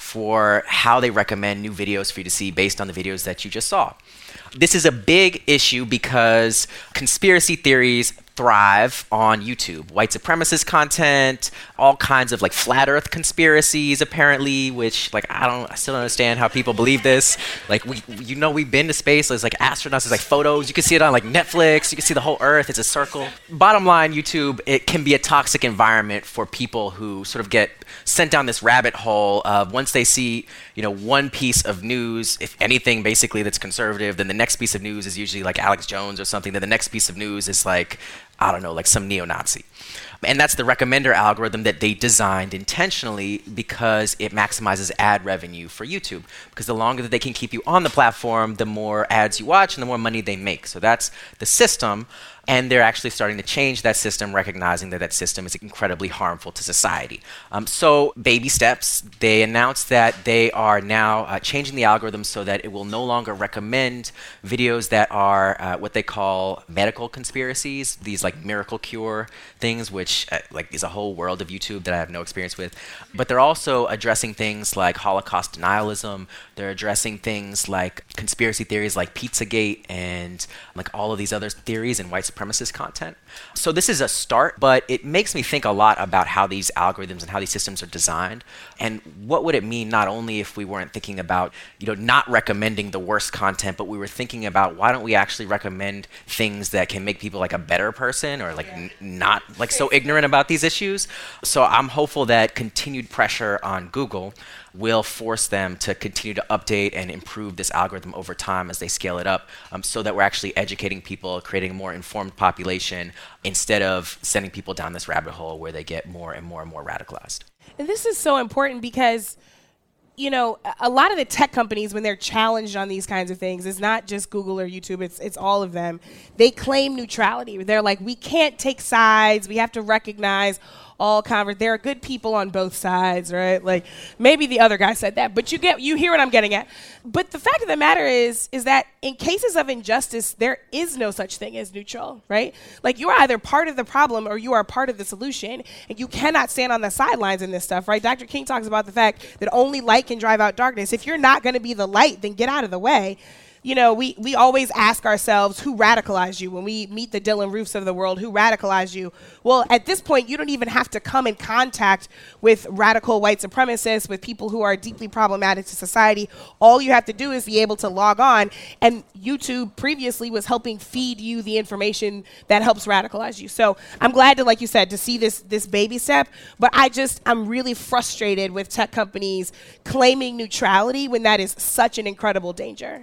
for how they recommend new videos for you to see based on the videos that you just saw. This is a big issue because conspiracy theories thrive on YouTube. White supremacist content, all kinds of like flat earth conspiracies apparently, which like I still don't understand how people believe this. Like we've been to space, there's like astronauts, there's like photos, you can see it on like Netflix, you can see the whole earth, it's a circle. Bottom line, YouTube, it can be a toxic environment for people who sort of get sent down this rabbit hole of once they see, one piece of news, if anything basically that's conservative, then the next piece of news is usually like Alex Jones or something, then the next piece of news is like, I don't know, like some neo-Nazi. And that's the recommender algorithm that they designed intentionally because it maximizes ad revenue for YouTube. Because the longer that they can keep you on the platform, the more ads you watch and the more money they make. So that's the system. And they're actually starting to change that system, recognizing that that system is incredibly harmful to society. So baby steps, they announced that they are now changing the algorithm so that it will no longer recommend videos that are what they call medical conspiracies, these like miracle cure things, which like is a whole world of YouTube that I have no experience with. But they're also addressing things like Holocaust denialism. They're addressing things like conspiracy theories like Pizzagate and like all of these other theories and white supremacist content. So this is a start, but it makes me think a lot about how these algorithms and how these systems are designed, and what would it mean not only if we weren't thinking about, not recommending the worst content, but we were thinking about why don't we actually recommend things that can make people like a better person or like not like so ignorant about these issues. So I'm hopeful that continued pressure on Google will force them to continue to update and improve this algorithm over time as they scale it up, so that we're actually educating people, creating a more informed population, instead of sending people down this rabbit hole where they get more and more and more radicalized. And this is so important because, a lot of the tech companies, when they're challenged on these kinds of things, it's not just Google or YouTube, it's all of them. They claim neutrality. They're like, we can't take sides. We have to recognize there are good people on both sides, right? Like maybe the other guy said that, but you hear what I'm getting at. But the fact of the matter is that in cases of injustice, there is no such thing as neutral, right? Like you are either part of the problem or you are part of the solution, and you cannot stand on the sidelines in this stuff, right? Dr. King talks about the fact that only light can drive out darkness. If you're not going to be the light, then get out of the way. We always ask ourselves, who radicalized you? When we meet the Dylan Roofs of the world, who radicalized you? Well, at this point, you don't even have to come in contact with radical white supremacists, with people who are deeply problematic to society. All you have to do is be able to log on, and YouTube previously was helping feed you the information that helps radicalize you. So I'm glad to, like you said, to see this baby step, but I'm really frustrated with tech companies claiming neutrality when that is such an incredible danger.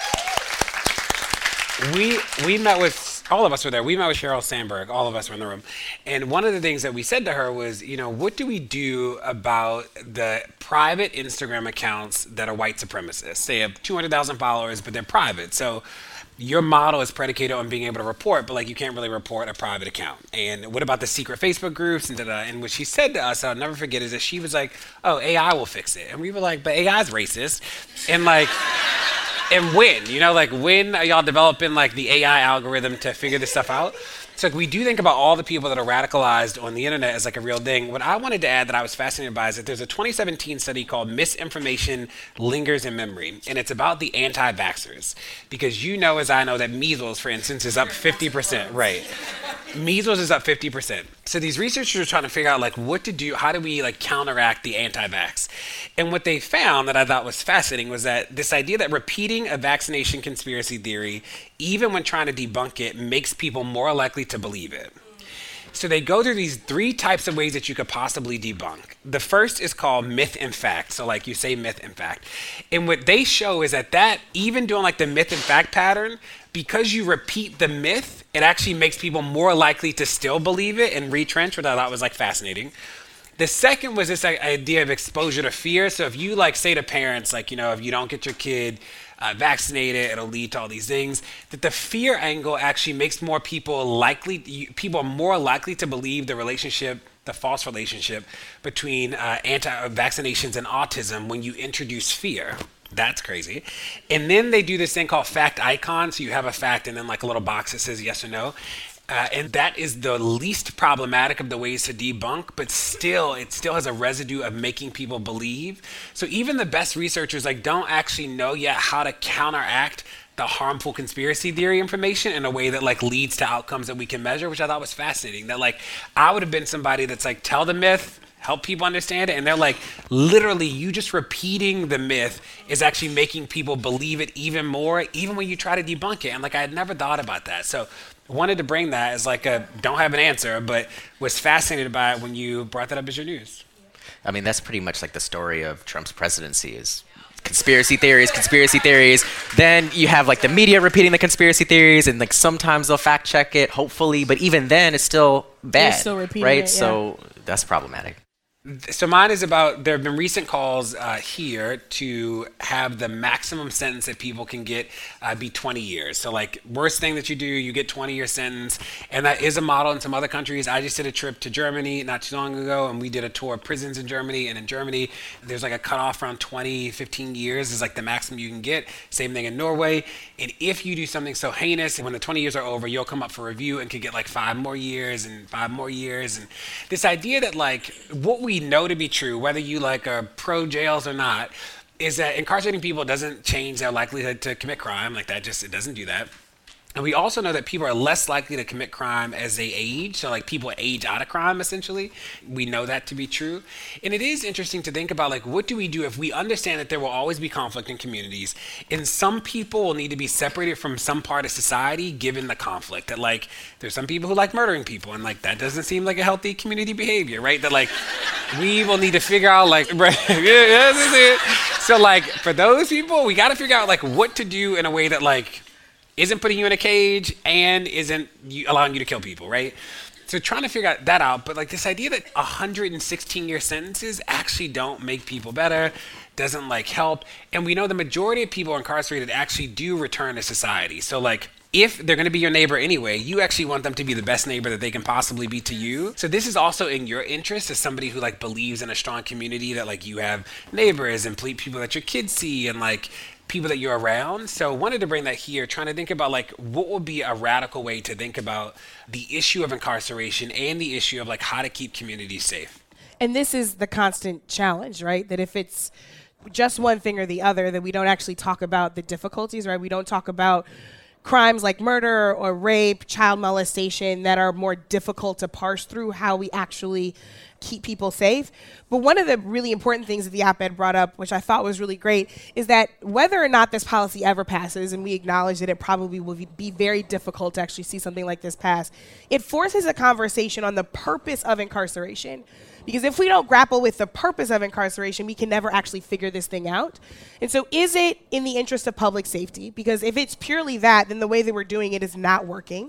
We met with, all of us were there, we met with Sheryl Sandberg, all of us were in the room. And one of the things that we said to her was, what do we do about the private Instagram accounts that are white supremacists? They have 200,000 followers, but they're private. So your model is predicated on being able to report, but like you can't really report a private account. And what about the secret Facebook groups? And what she said to us, I'll never forget, is that she was like, oh, AI will fix it. And we were like, but AI's racist. And like, and when are y'all developing like the AI algorithm to figure this stuff out? So like, we do think about all the people that are radicalized on the internet as like a real thing. What I wanted to add that I was fascinated by is that there's a 2017 study called Misinformation Lingers in Memory. And it's about the anti-vaxxers. Because as I know, that measles, for instance, is up 50%. Right. Measles is up 50%. So these researchers are trying to figure out like what to do, how do we like counteract the anti-vax? And what they found that I thought was fascinating was that this idea that repeating a vaccination conspiracy theory, even when trying to debunk it, makes people more likely to believe it. So they go through these 3 types of ways that you could possibly debunk. The first is called myth and fact. So like you say myth and fact. And what they show is that even doing like the myth and fact pattern, because you repeat the myth, it actually makes people more likely to still believe it and retrench, which I thought was like fascinating. The second was this idea of exposure to fear. So if you like say to parents, like, if you don't get your kid vaccinated, it'll lead to all these things, that the fear angle actually makes people are more likely to believe the false relationship between anti-vaccinations and autism when you introduce fear. That's crazy. And then they do this thing called fact icon. So you have a fact and then like a little box that says yes or no. And that is the least problematic of the ways to debunk, but it still has a residue of making people believe. So even the best researchers don't actually know yet how to counteract the harmful conspiracy theory information in a way that leads to outcomes that we can measure, which I thought was fascinating. That I would have been somebody that's tell the myth, help people understand it, and they're literally you just repeating the myth is actually making people believe it even more, even when you try to debunk it. And I had never thought about that. So wanted to bring that as don't have an answer, but was fascinated by it when you brought that up as your news. I mean, that's pretty much the story of Trump's presidency is conspiracy theories. Then you have the media repeating the conspiracy theories, and sometimes they'll fact check it, hopefully, but even then it's still bad. They're still repeating right? It, yeah. So that's problematic. So mine is about, there have been recent calls here to have the maximum sentence that people can get be 20 years. So worst thing that you do, you get 20-year sentence. And that is a model in some other countries. I just did a trip to Germany not too long ago, and we did a tour of prisons in Germany. And in Germany, there's a cutoff around 15 years is the maximum you can get. Same thing in Norway. And if you do something so heinous, when the 20 years are over, you'll come up for review and could get 5 more years and 5 more years. And this idea that what we know to be true, whether you are pro jails or not, is that incarcerating people doesn't change their likelihood to commit crime. It doesn't do that. And we also know that people are less likely to commit crime as they age. So people age out of crime, essentially. We know that to be true. And it is interesting to think about what do we do if we understand that there will always be conflict in communities, and some people will need to be separated from some part of society given the conflict. That there's some people who like murdering people, and that doesn't seem like a healthy community behavior, right? That we will need to figure out right, yeah, this is it. So for those people, we got to figure out what to do in a way that isn't putting you in a cage and isn't allowing you to kill people, right? So trying to figure that out, but this idea that 116-year sentences actually don't make people better, doesn't help, and we know the majority of people incarcerated actually do return to society. So if they're going to be your neighbor anyway, you actually want them to be the best neighbor that they can possibly be to you. So this is also in your interest as somebody who believes in a strong community, that you have neighbors and people that your kids see and people that you're around. So wanted to bring that here, trying to think about what would be a radical way to think about the issue of incarceration and the issue of how to keep communities safe. And this is the constant challenge, right? That if it's just one thing or the other, that we don't actually talk about the difficulties, right? We don't talk about crimes like murder or rape, child molestation that are more difficult to parse through how we actually keep people safe. But one of the really important things that the op-ed brought up, which I thought was really great, is that whether or not this policy ever passes, and we acknowledge that it probably will be very difficult to actually see something like this pass, it forces a conversation on the purpose of incarceration. Because if we don't grapple with the purpose of incarceration, we can never actually figure this thing out. And so is it in the interest of public safety? Because if it's purely that, then the way that we're doing it is not working.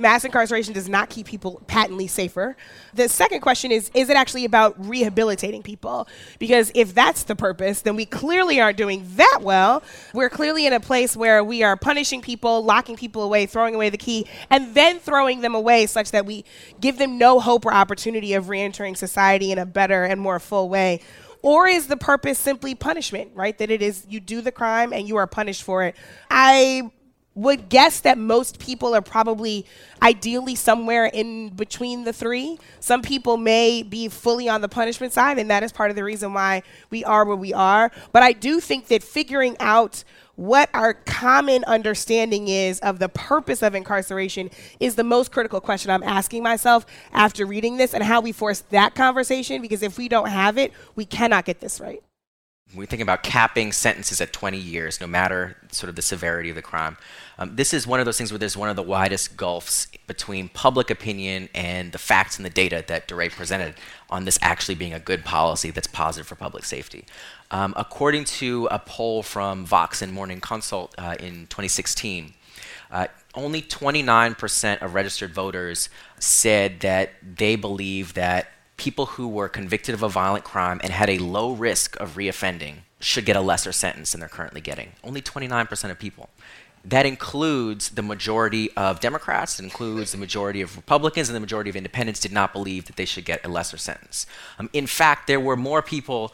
Mass incarceration does not keep people patently safer. The second question is it actually about rehabilitating people? Because if that's the purpose, then we clearly aren't doing that well. We're clearly in a place where we are punishing people, locking people away, throwing away the key, and then throwing them away such that we give them no hope or opportunity of reentering society in a better and more full way. Or is the purpose simply punishment, right? That it is you do the crime and you are punished for it. I would guess that most people are probably ideally somewhere in between the three. Some people may be fully on the punishment side, and that is part of the reason why we are where we are. But I do think that figuring out what our common understanding is of the purpose of incarceration is the most critical question I'm asking myself after reading this, and how we force that conversation, because if we don't have it, we cannot get this right. When we think about capping sentences at 20 years, no matter sort of the severity of the crime, this is one of those things where there's one of the widest gulfs between public opinion and the facts and the data that DeRay presented on this actually being a good policy that's positive for public safety. According to a poll from Vox and Morning Consult in 2016, only 29% of registered voters said that they believe that people who were convicted of a violent crime and had a low risk of reoffending should get a lesser sentence than they're currently getting. Only 29% of people. That includes the majority of Democrats, it includes the majority of Republicans, and the majority of independents did not believe that they should get a lesser sentence. In fact, there were more people,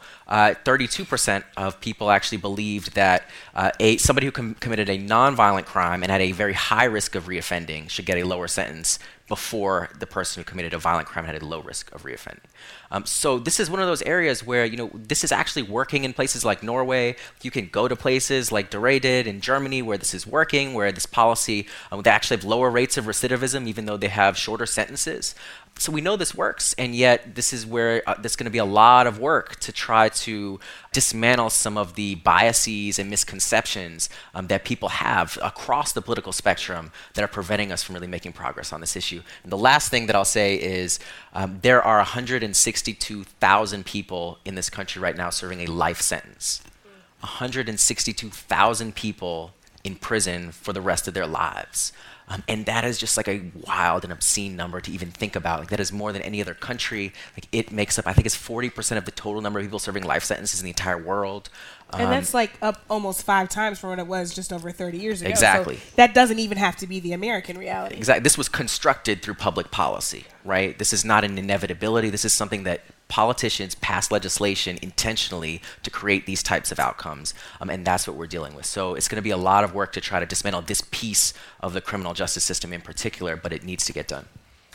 32% of people actually believed that somebody who committed a nonviolent crime and had a very high risk of reoffending should get a lower sentence before the person who committed a violent crime had a low risk of reoffending. So this is one of those areas where, this is actually working in places like Norway. You can go to places like DeRay did in Germany where this is working, where this policy, they actually have lower rates of recidivism even though they have shorter sentences. So we know this works, and yet this is where there's going to be a lot of work to try to dismantle some of the biases and misconceptions that people have across the political spectrum that are preventing us from really making progress on this issue. And the last thing that I'll say is there are 162,000 people in this country right now serving a life sentence. 162,000 people in prison for the rest of their lives. And that is just like a wild and obscene number to even think about. Like, that is more than any other country. Like, it makes up, I think it's 40% of the total number of people serving life sentences in the entire world. And that's like up almost 5 times from what it was just over 30 years ago. Exactly. So that doesn't even have to be the American reality. Exactly. This was constructed through public policy, right? This is not an inevitability. This is something that politicians pass legislation intentionally to create these types of outcomes, and that's what we're dealing with. So it's going to be a lot of work to try to dismantle this piece of the criminal justice system in particular, but it needs to get done.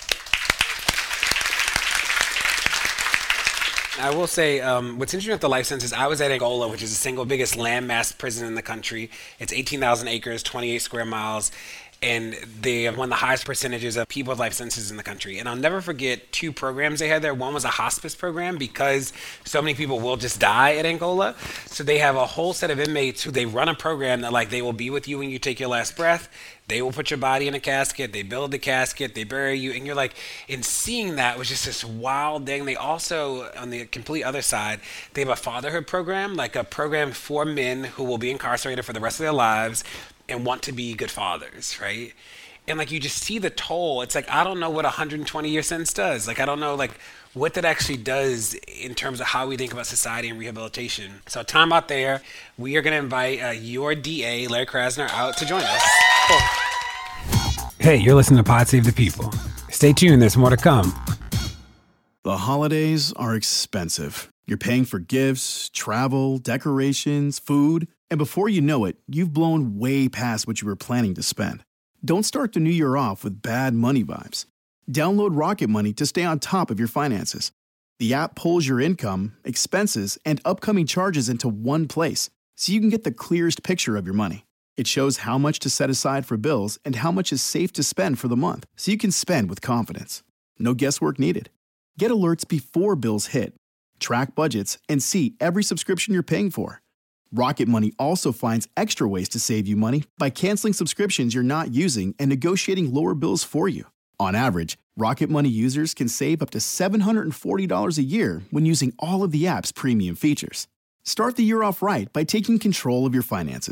I will say, what's interesting with the life sentence is I was at Angola, which is the single biggest landmass prison in the country. It's 18,000 acres, 28 square miles. And they have one of the highest percentages of people with life sentences in the country. And I'll never forget 2 programs they had there. One was a hospice program because so many people will just die at Angola. So they have a whole set of inmates who they run a program that they will be with you when you take your last breath. They will put your body in a casket. They build the casket. They bury you. And you're like, and seeing that was just this wild thing. They also, on the complete other side, they have a fatherhood program, like a program for men who will be incarcerated for the rest of their lives and want to be good fathers, right? And you just see the toll. It's I don't know what a 120-year sentence does. I don't know what that actually does in terms of how we think about society and rehabilitation. So time out there. We are going to invite your DA, Larry Krasner, out to join us. Cool. Hey, you're listening to Pod Save the People. Stay tuned, there's more to come. The holidays are expensive. You're paying for gifts, travel, decorations, food, and before you know it, you've blown way past what you were planning to spend. Don't start the new year off with bad money vibes. Download Rocket Money to stay on top of your finances. The app pulls your income, expenses, and upcoming charges into one place, so you can get the clearest picture of your money. It shows how much to set aside for bills and how much is safe to spend for the month, so you can spend with confidence. No guesswork needed. Get alerts before bills hit. Track budgets and see every subscription you're paying for. Rocket Money also finds extra ways to save you money by canceling subscriptions you're not using and negotiating lower bills for you. On average, Rocket Money users can save up to $740 a year when using all of the app's premium features. Start the year off right by taking control of your finances.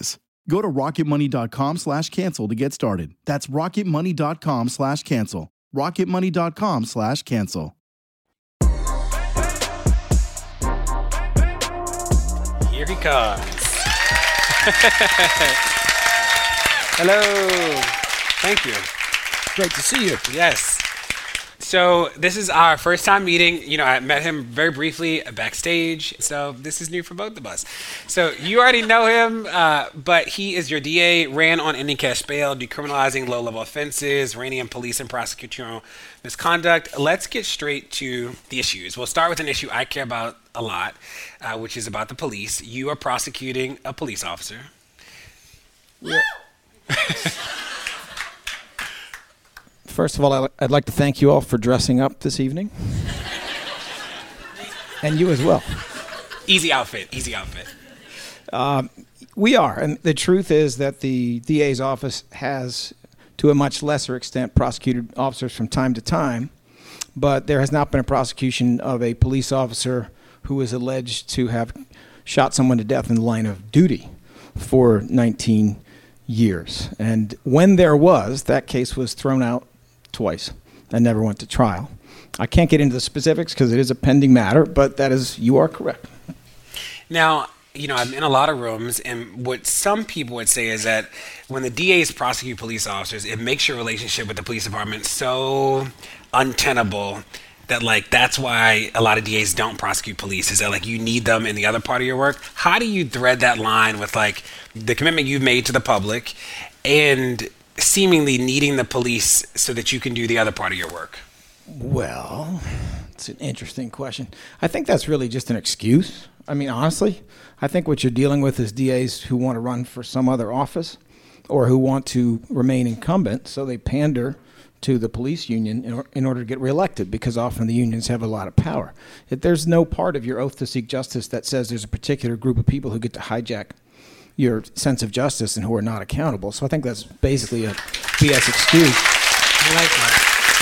Go to rocketmoney.com/cancel to get started. That's rocketmoney.com/cancel. rocketmoney.com/cancel. Here he comes. Hello. Thank you. Great to see you. Yes. So this is our first time meeting. You know, I met him very briefly backstage. So this is new for both of us. So you already know him, but he is your DA, ran on ending cash bail, decriminalizing low-level offenses, reining in police and prosecutorial misconduct. Let's get straight to the issues. We'll start with an issue I care about a lot, which is about the police. You are prosecuting a police officer. Yeah. First of all, I'd like to thank you all for dressing up this evening. And you as well. Easy outfit, easy outfit. We are. And the truth is that the DA's office has, to a much lesser extent, prosecuted officers from time to time. But there has not been a prosecution of a police officer who is alleged to have shot someone to death in the line of duty for 19 years. And when there was, that case was thrown out twice and never went to trial. I can't get into the specifics because it is a pending matter, but you are correct. Now, you know, I'm in a lot of rooms, and what some people would say is that when the DAs prosecute police officers, it makes your relationship with the police department so untenable that, like, that's why a lot of DAs don't prosecute police, is that, like, you need them in the other part of your work. How do you thread that line with, like, the commitment you've made to the public and seemingly needing the police so that you can do the other part of your work? Well, it's an interesting question. I think that's really just an excuse. I mean, honestly, I think what you're dealing with is DAs who want to run for some other office or who want to remain incumbent, so they pander to the police union in order to get reelected, because often the unions have a lot of power. There's no part of your oath to seek justice that says there's a particular group of people who get to hijack your sense of justice and who are not accountable. So I think that's basically a BS excuse. I like that.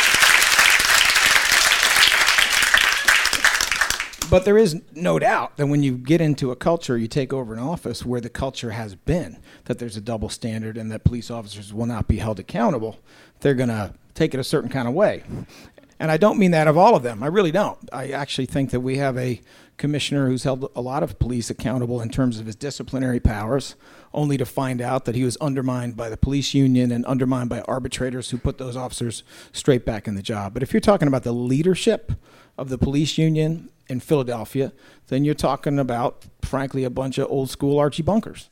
But there is no doubt that when you get into a culture, you take over an office where the culture has been that there's a double standard and that police officers will not be held accountable, they're going to take it a certain kind of way. And I don't mean that of all of them. I really don't. I actually think that we have a commissioner who's held a lot of police accountable in terms of his disciplinary powers, only to find out that he was undermined by the police union and undermined by arbitrators who put those officers straight back in the job. But if you're talking about the leadership of the police union in Philadelphia, then you're talking about, frankly, a bunch of old school Archie Bunkers.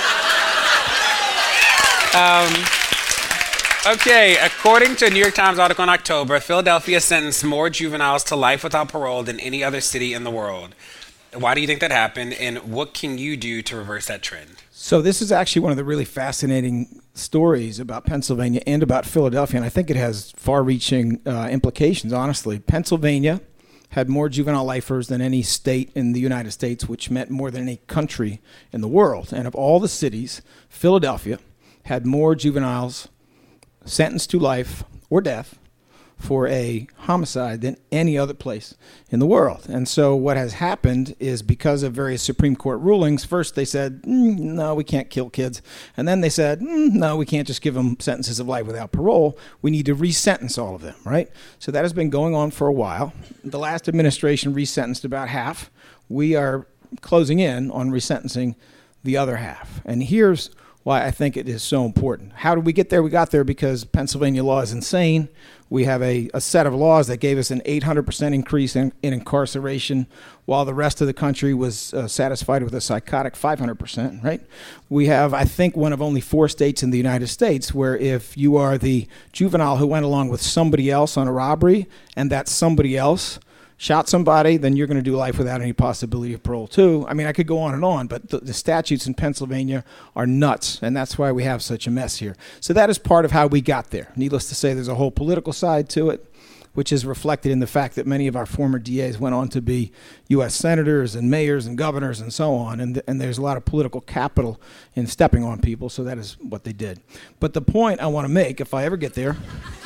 Okay, according to a New York Times article in October, Philadelphia sentenced more juveniles to life without parole than any other city in the world. Why do you think that happened, and what can you do to reverse that trend? So this is actually one of the really fascinating stories about Pennsylvania and about Philadelphia, and I think it has far-reaching implications, honestly. Pennsylvania had more juvenile lifers than any state in the United States, which meant more than any country in the world. And of all the cities, Philadelphia had more juveniles sentenced to life or death for a homicide than any other place in the world. And so what has happened is, because of various Supreme Court rulings, first they said, no, we can't kill kids. And then they said, no, we can't just give them sentences of life without parole. We need to resentence all of them, right? So that has been going on for a while. The last administration resentenced about half. We are closing in on resentencing the other half. And here's why I think it is so important. How did we get there? We got there because Pennsylvania law is insane. We have a set of laws that gave us an 800% increase in incarceration, while the rest of the country was satisfied with a psychotic 500%, right? We have, I think, one of only 4 states in the United States where if you are the juvenile who went along with somebody else on a robbery and that somebody else shot somebody, then you're going to do life without any possibility of parole too. I mean, I could go on, but the statutes in Pennsylvania are nuts, and that's why we have such a mess here. So that is part of how we got there. Needless to say, there's a whole political side to it, which is reflected in the fact that many of our former DAs went on to be U.S. senators and mayors and governors and so on, and there's a lot of political capital in stepping on people, so that is what they did. But the point I want to make, if I ever get there...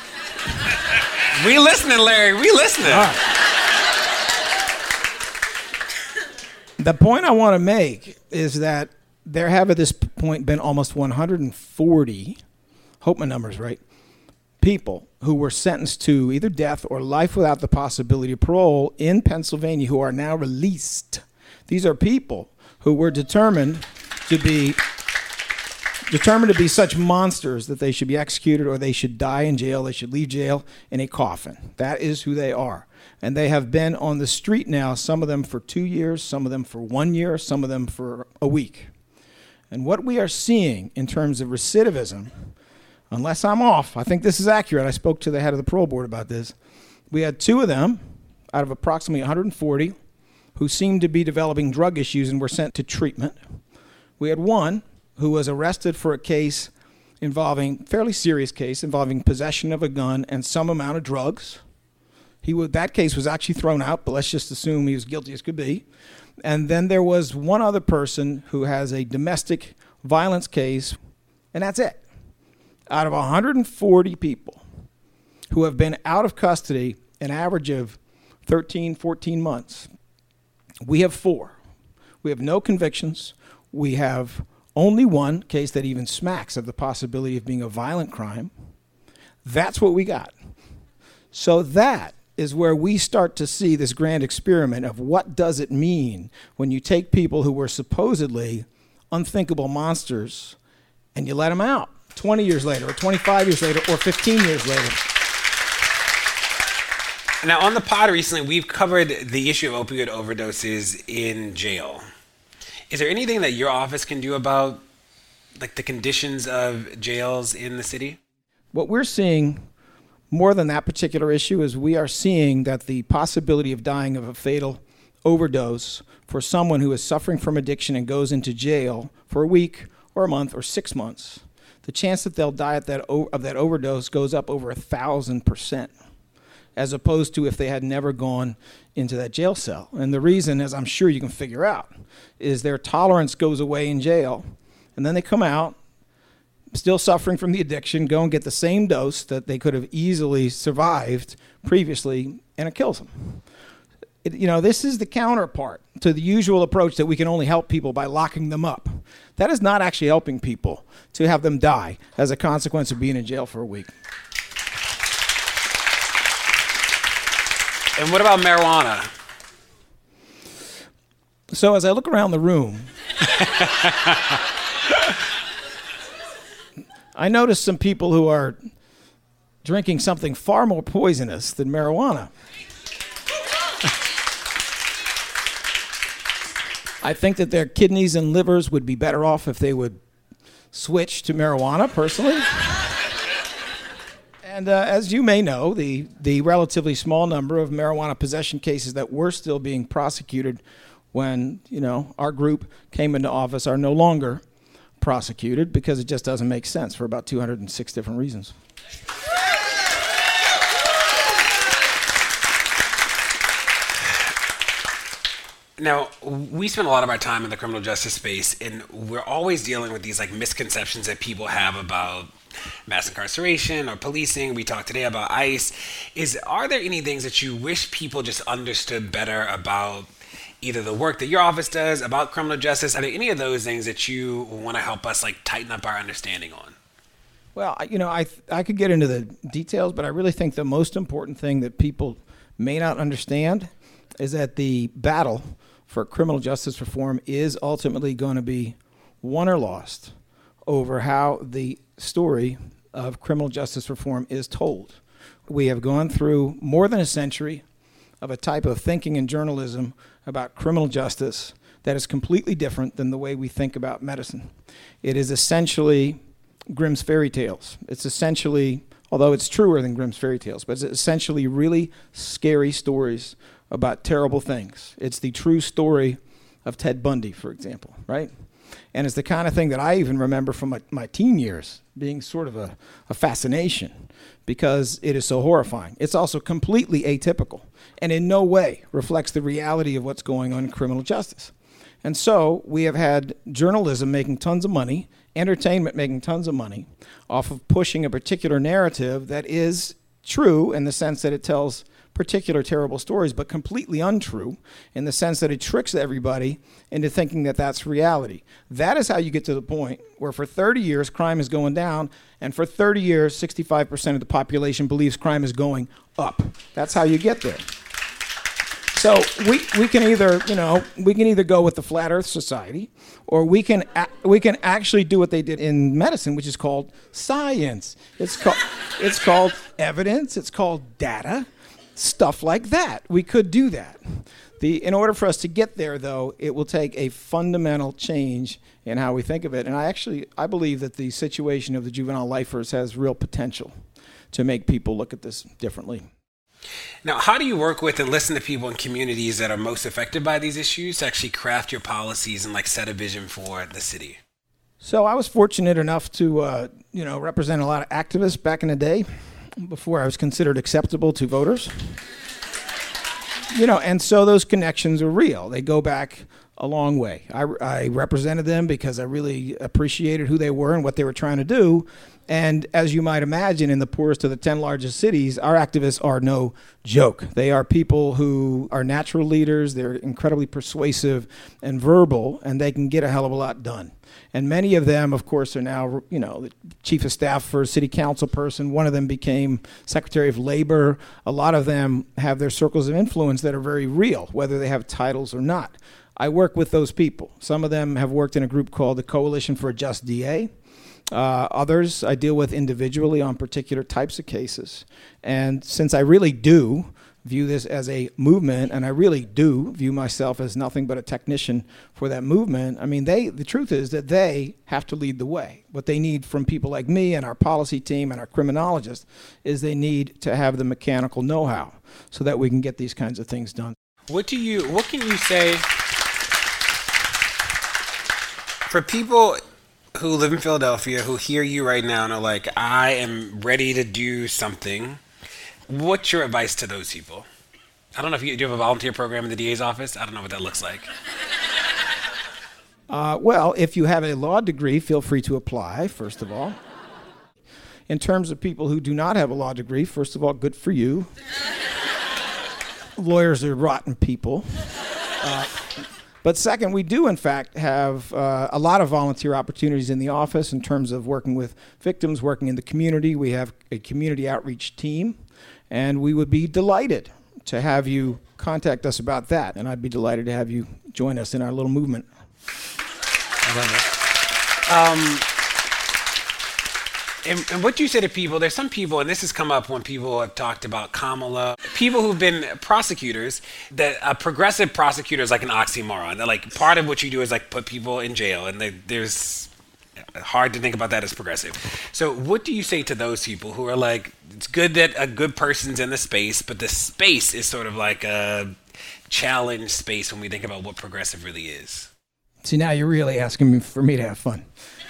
We listening, Larry, we listening. All right. The point I want to make is that there have at this point been almost 140, hope my number's right, people who were sentenced to either death or life without the possibility of parole in Pennsylvania who are now released. These are people who were determined to be such monsters that they should be executed or they should die in jail, they should leave jail in a coffin. That is who they are. And they have been on the street now, some of them for 2 years, some of them for 1 year, some of them for a week. And what we are seeing in terms of recidivism, unless I'm off, I think this is accurate. I spoke to the head of the parole board about this. We had 2 of them out of approximately 140 who seemed to be developing drug issues and were sent to treatment. We had 1 who was arrested for a case fairly serious case involving possession of a gun and some amount of drugs. That case was actually thrown out, but let's just assume he was guilty as could be. And then there was 1 other person who has a domestic violence case, and that's it. Out of 140 people who have been out of custody an average of 13, 14 months, we have 4. We have no convictions. We have only 1 case that even smacks of the possibility of being a violent crime. That's what we got. So that is where we start to see this grand experiment of what does it mean when you take people who were supposedly unthinkable monsters and you let them out 20 years later or 25 years later or 15 years later. Now, on the pod recently, we've covered the issue of opioid overdoses in jail. Is there anything that your office can do about the conditions of jails in the city? What we're seeing more than that particular issue is we are seeing that the possibility of dying of a fatal overdose for someone who is suffering from addiction and goes into jail for a week or a month or 6 months, the chance that they'll die of that overdose goes up over 1,000%, as opposed to if they had never gone into that jail cell. And the reason, as I'm sure you can figure out, is their tolerance goes away in jail, and then they come out, still suffering from the addiction, go and get the same dose that they could have easily survived previously, and it kills them. This is the counterpart to the usual approach that we can only help people by locking them up. That is not actually helping people to have them die as a consequence of being in jail for a week. And what about marijuana? So as I look around the room, I notice some people who are drinking something far more poisonous than marijuana. I think that their kidneys and livers would be better off if they would switch to marijuana, personally. And as you may know, the relatively small number of marijuana possession cases that were still being prosecuted when, our group came into office are no longer prosecuted because it just doesn't make sense for about 206 different reasons. Now, we spend a lot of our time in the criminal justice space, and we're always dealing with these misconceptions that people have about mass incarceration or policing. We talked today about ICE. Are there any things that you wish people just understood better about either the work that your office does, about criminal justice? Are there any of those things that you want to help us tighten up our understanding on? Well, I could get into the details, but I really think the most important thing that people may not understand is that the battle for criminal justice reform is ultimately going to be won or lost over how the story of criminal justice reform is told. We have gone through more than a century of a type of thinking in journalism about criminal justice that is completely different than the way we think about medicine. It is essentially Grimm's fairy tales. It's essentially, although it's truer than Grimm's fairy tales, but it's essentially really scary stories about terrible things. It's the true story of Ted Bundy, for example, right? And it's the kind of thing that I even remember from my teen years being sort of a fascination because it is so horrifying. It's also completely atypical and in no way reflects the reality of what's going on in criminal justice. And so we have had journalism making tons of money, entertainment making tons of money off of pushing a particular narrative that is true in the sense that it tells particular terrible stories, but completely untrue in the sense that it tricks everybody into thinking that that's reality. That is how you get to the point where for 30 years crime is going down, and for 30 years 65% of the population believes crime is going up. That's how you get there. So we can either go with the Flat Earth Society, or we can actually do what they did in medicine, which is called science. It's called evidence. It's called data, stuff like that. We could do that. In order for us to get there, though, it will take a fundamental change in how we think of it. And I believe that the situation of the juvenile lifers has real potential to make people look at this differently. Now, how do you work with and listen to people in communities that are most affected by these issues to actually craft your policies and set a vision for the city? So I was fortunate enough to, represent a lot of activists back in the day, before I was considered acceptable to voters. And so those connections are real. They go back a long way. I represented them because I really appreciated who they were and what they were trying to do. And as you might imagine, in the poorest of the 10 largest cities, our activists are no joke. They are people who are natural leaders. They're incredibly persuasive and verbal, and they can get a hell of a lot done. And many of them, of course, are now, the chief of staff for a city council person. One of them became Secretary of Labor. A lot of them have their circles of influence that are very real, whether they have titles or not. I work with those people. Some of them have worked in a group called the Coalition for a Just DA. Others I deal with individually on particular types of cases. And since I really do view this as a movement, and I really do view myself as nothing but a technician for that movement, the truth is that they have to lead the way. What they need from people like me and our policy team and our criminologists is they need to have the mechanical know-how so that we can get these kinds of things done. What can you say for people who live in Philadelphia, who hear you right now and are like, I am ready to do something? What's your advice to those people? I don't know if do you have a volunteer program in the DA's office? I don't know what that looks like. Well, if you have a law degree, feel free to apply, first of all. In terms of people who do not have a law degree, first of all, good for you. Lawyers are rotten people. But second, we do, in fact, have a lot of volunteer opportunities in the office in terms of working with victims, working in the community. We have a community outreach team, and we would be delighted to have you contact us about that. And I'd be delighted to have you join us in our little movement. I love it. And what you say to people, there's some people, and this has come up when people have talked about Kamala, people who've been prosecutors, that a progressive prosecutor is like an oxymoron. They're like, part of what you do is put people in jail, and there's hard to think about that as progressive. So what do you say to those people who are like, it's good that a good person's in the space, but the space is sort of like a challenge space when we think about what progressive really is? See, now you're really asking me for me to have fun.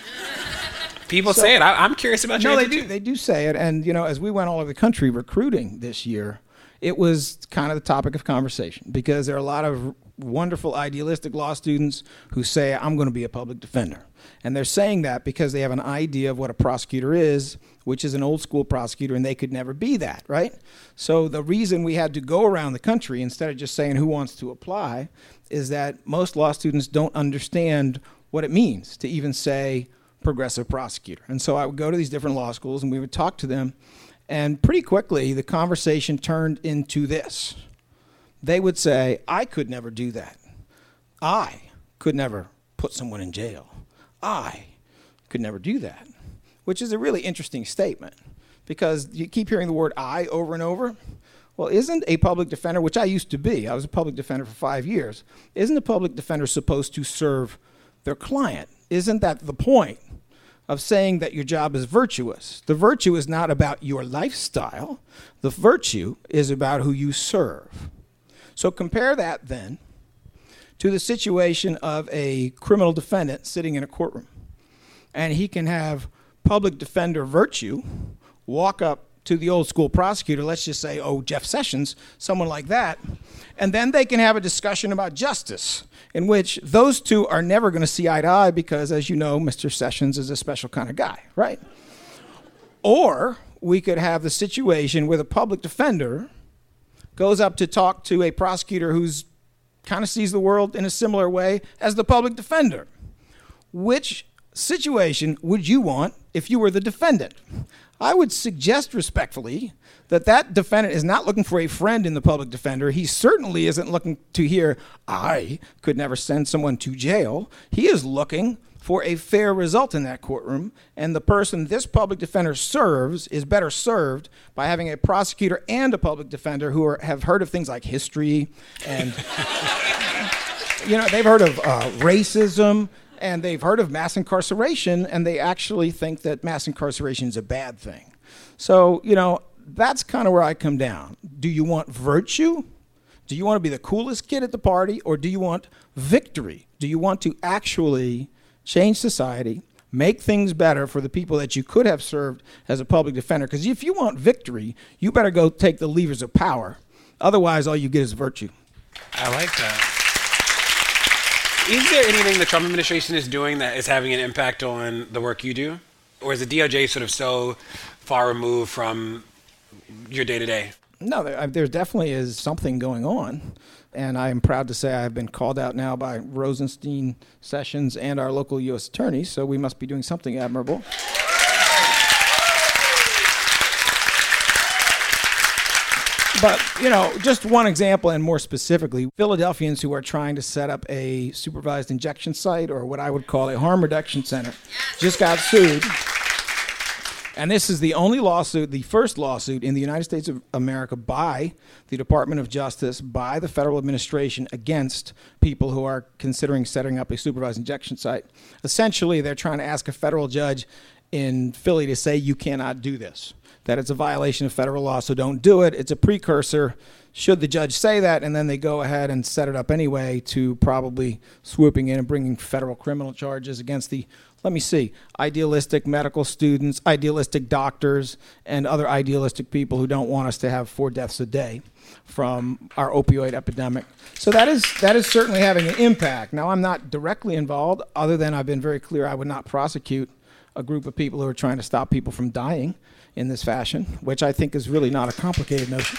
People say it. I'm curious about your answer. No, they do say it. And, as we went all over the country recruiting this year, it was kind of the topic of conversation because there are a lot of wonderful idealistic law students who say, I'm going to be a public defender. And they're saying that because they have an idea of what a prosecutor is, which is an old school prosecutor, and they could never be that, right? So the reason we had to go around the country instead of just saying who wants to apply is that most law students don't understand what it means to even say progressive prosecutor. And so I would go to these different law schools and we would talk to them, and pretty quickly the conversation turned into this. They would say, I could never do that. I could never put someone in jail. I could never do that, which is a really interesting statement because you keep hearing the word I over and over. Well, isn't a public defender, which I used to be, I was a public defender for 5 years, isn't a public defender supposed to serve their client? Isn't that the point of saying that your job is virtuous? The virtue is not about your lifestyle. The virtue is about who you serve. So compare that then to the situation of a criminal defendant sitting in a courtroom. And he can have public defender virtue, walk up to the old school prosecutor, let's just say, Jeff Sessions, someone like that, and then they can have a discussion about justice in which those two are never going to see eye to eye because, as you know, Mr. Sessions is a special kind of guy, right? Or we could have the situation where the public defender goes up to talk to a prosecutor who's kind of sees the world in a similar way as the public defender. Which situation would you want if you were the defendant? I would suggest respectfully that that defendant is not looking for a friend in the public defender. He certainly isn't looking to hear, I could never send someone to jail. He is looking for a fair result in that courtroom, and the person this public defender serves is better served by having a prosecutor and a public defender who have heard of things like history and they've heard of racism, and they've heard of mass incarceration, and they actually think that mass incarceration is a bad thing. So, that's kind of where I come down. Do you want virtue? Do you want to be the coolest kid at the party, or do you want victory? Do you want to actually change society, make things better for the people that you could have served as a public defender? Because if you want victory, you better go take the levers of power. Otherwise, all you get is virtue. I like that. Is there anything the Trump administration is doing that is having an impact on the work you do? Or is the DOJ sort of so far removed from your day-to-day? No, there definitely is something going on. And I am proud to say I've been called out now by Rosenstein, Sessions, and our local U.S. attorneys, so we must be doing something admirable. But, just one example, and more specifically, Philadelphians who are trying to set up a supervised injection site, or what I would call a harm reduction center, just got sued. And this is the only lawsuit, the first lawsuit in the United States of America by the Department of Justice, by the federal administration against people who are considering setting up a supervised injection site. Essentially, they're trying to ask a federal judge in Philly to say you cannot do this, that it's a violation of federal law, so don't do it. It's a precursor. Should the judge say that, and then they go ahead and set it up anyway, to probably swooping in and bringing federal criminal charges against the, idealistic medical students, idealistic doctors, and other idealistic people who don't want us to have 4 deaths a day from our opioid epidemic. So that is certainly having an impact. Now, I'm not directly involved, other than I've been very clear I would not prosecute a group of people who are trying to stop people from dying in this fashion, which I think is really not a complicated notion.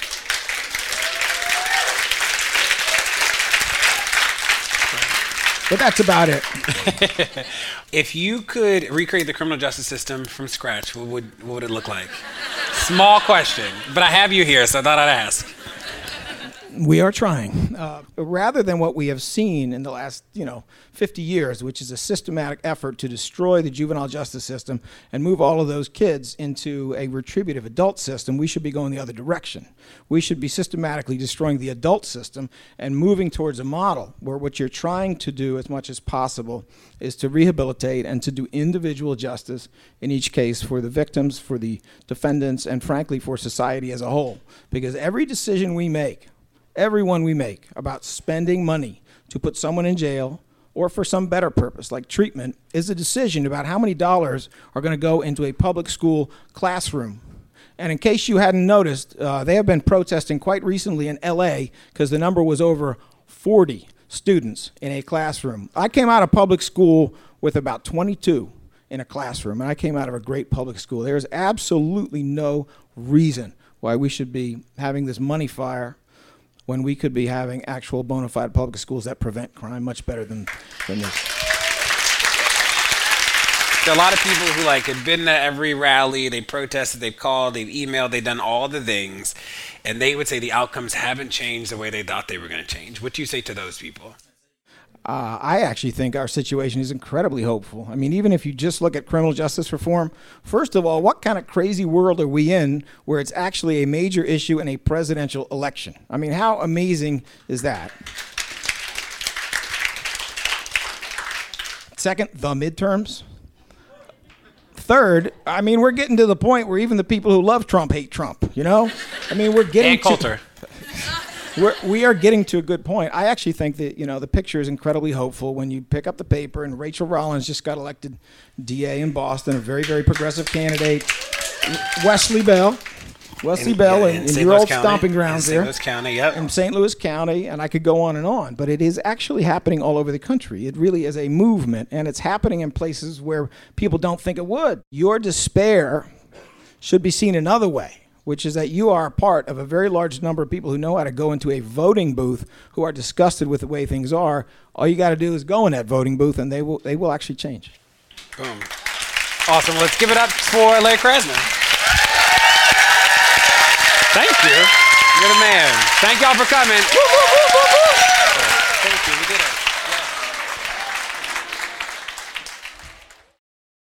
But that's about it. If you could recreate the criminal justice system from scratch, what would it look like? Small question, but I have you here, so I thought I'd ask. We are trying. Rather than what we have seen in the last, 50 years, which is a systematic effort to destroy the juvenile justice system and move all of those kids into a retributive adult system, we should be going the other direction. We should be systematically destroying the adult system and moving towards a model where what you're trying to do as much as possible is to rehabilitate and to do individual justice in each case for the victims, for the defendants, and frankly for society as a whole. Because every decision we make, everyone we make about spending money to put someone in jail or for some better purpose like treatment is a decision about how many dollars are going to go into a public school classroom. And in case you hadn't noticed, they have been protesting quite recently in LA because the number was over 40 students in a classroom. I came out of public school with about 22 in a classroom, and I came out of a great public school. There is absolutely no reason why we should be having this money fire when we could be having actual bona fide public schools that prevent crime much better than this. There are a lot of people who had been to every rally, they protested, they've called, they've emailed, they've done all the things, and they would say the outcomes haven't changed the way they thought they were going to change. What do you say to those people? I actually think our situation is incredibly hopeful. I mean, even if you just look at criminal justice reform, first of all, what kind of crazy world are we in where it's actually a major issue in a presidential election? I mean, how amazing is that? Second, the midterms. Third, I mean, we're getting to the point where even the people who love Trump hate Trump, I mean, we're getting and Coulter. We are getting to a good point. I actually think that, the picture is incredibly hopeful when you pick up the paper and Rachel Rollins just got elected DA in Boston, a very, very progressive candidate. Wesley Bell in your old stomping grounds there. St. Louis County, yep. In St. Louis County, and I could go on and on. But it is actually happening all over the country. It really is a movement, and it's happening in places where people don't think it would. Your despair should be seen another way, which is that you are a part of a very large number of people who know how to go into a voting booth, who are disgusted with the way things are. All you got to do is go in that voting booth, and they will actually change. Boom. Awesome. Let's give it up for Larry Krasner. Thank you. You're the man. Thank y'all for coming.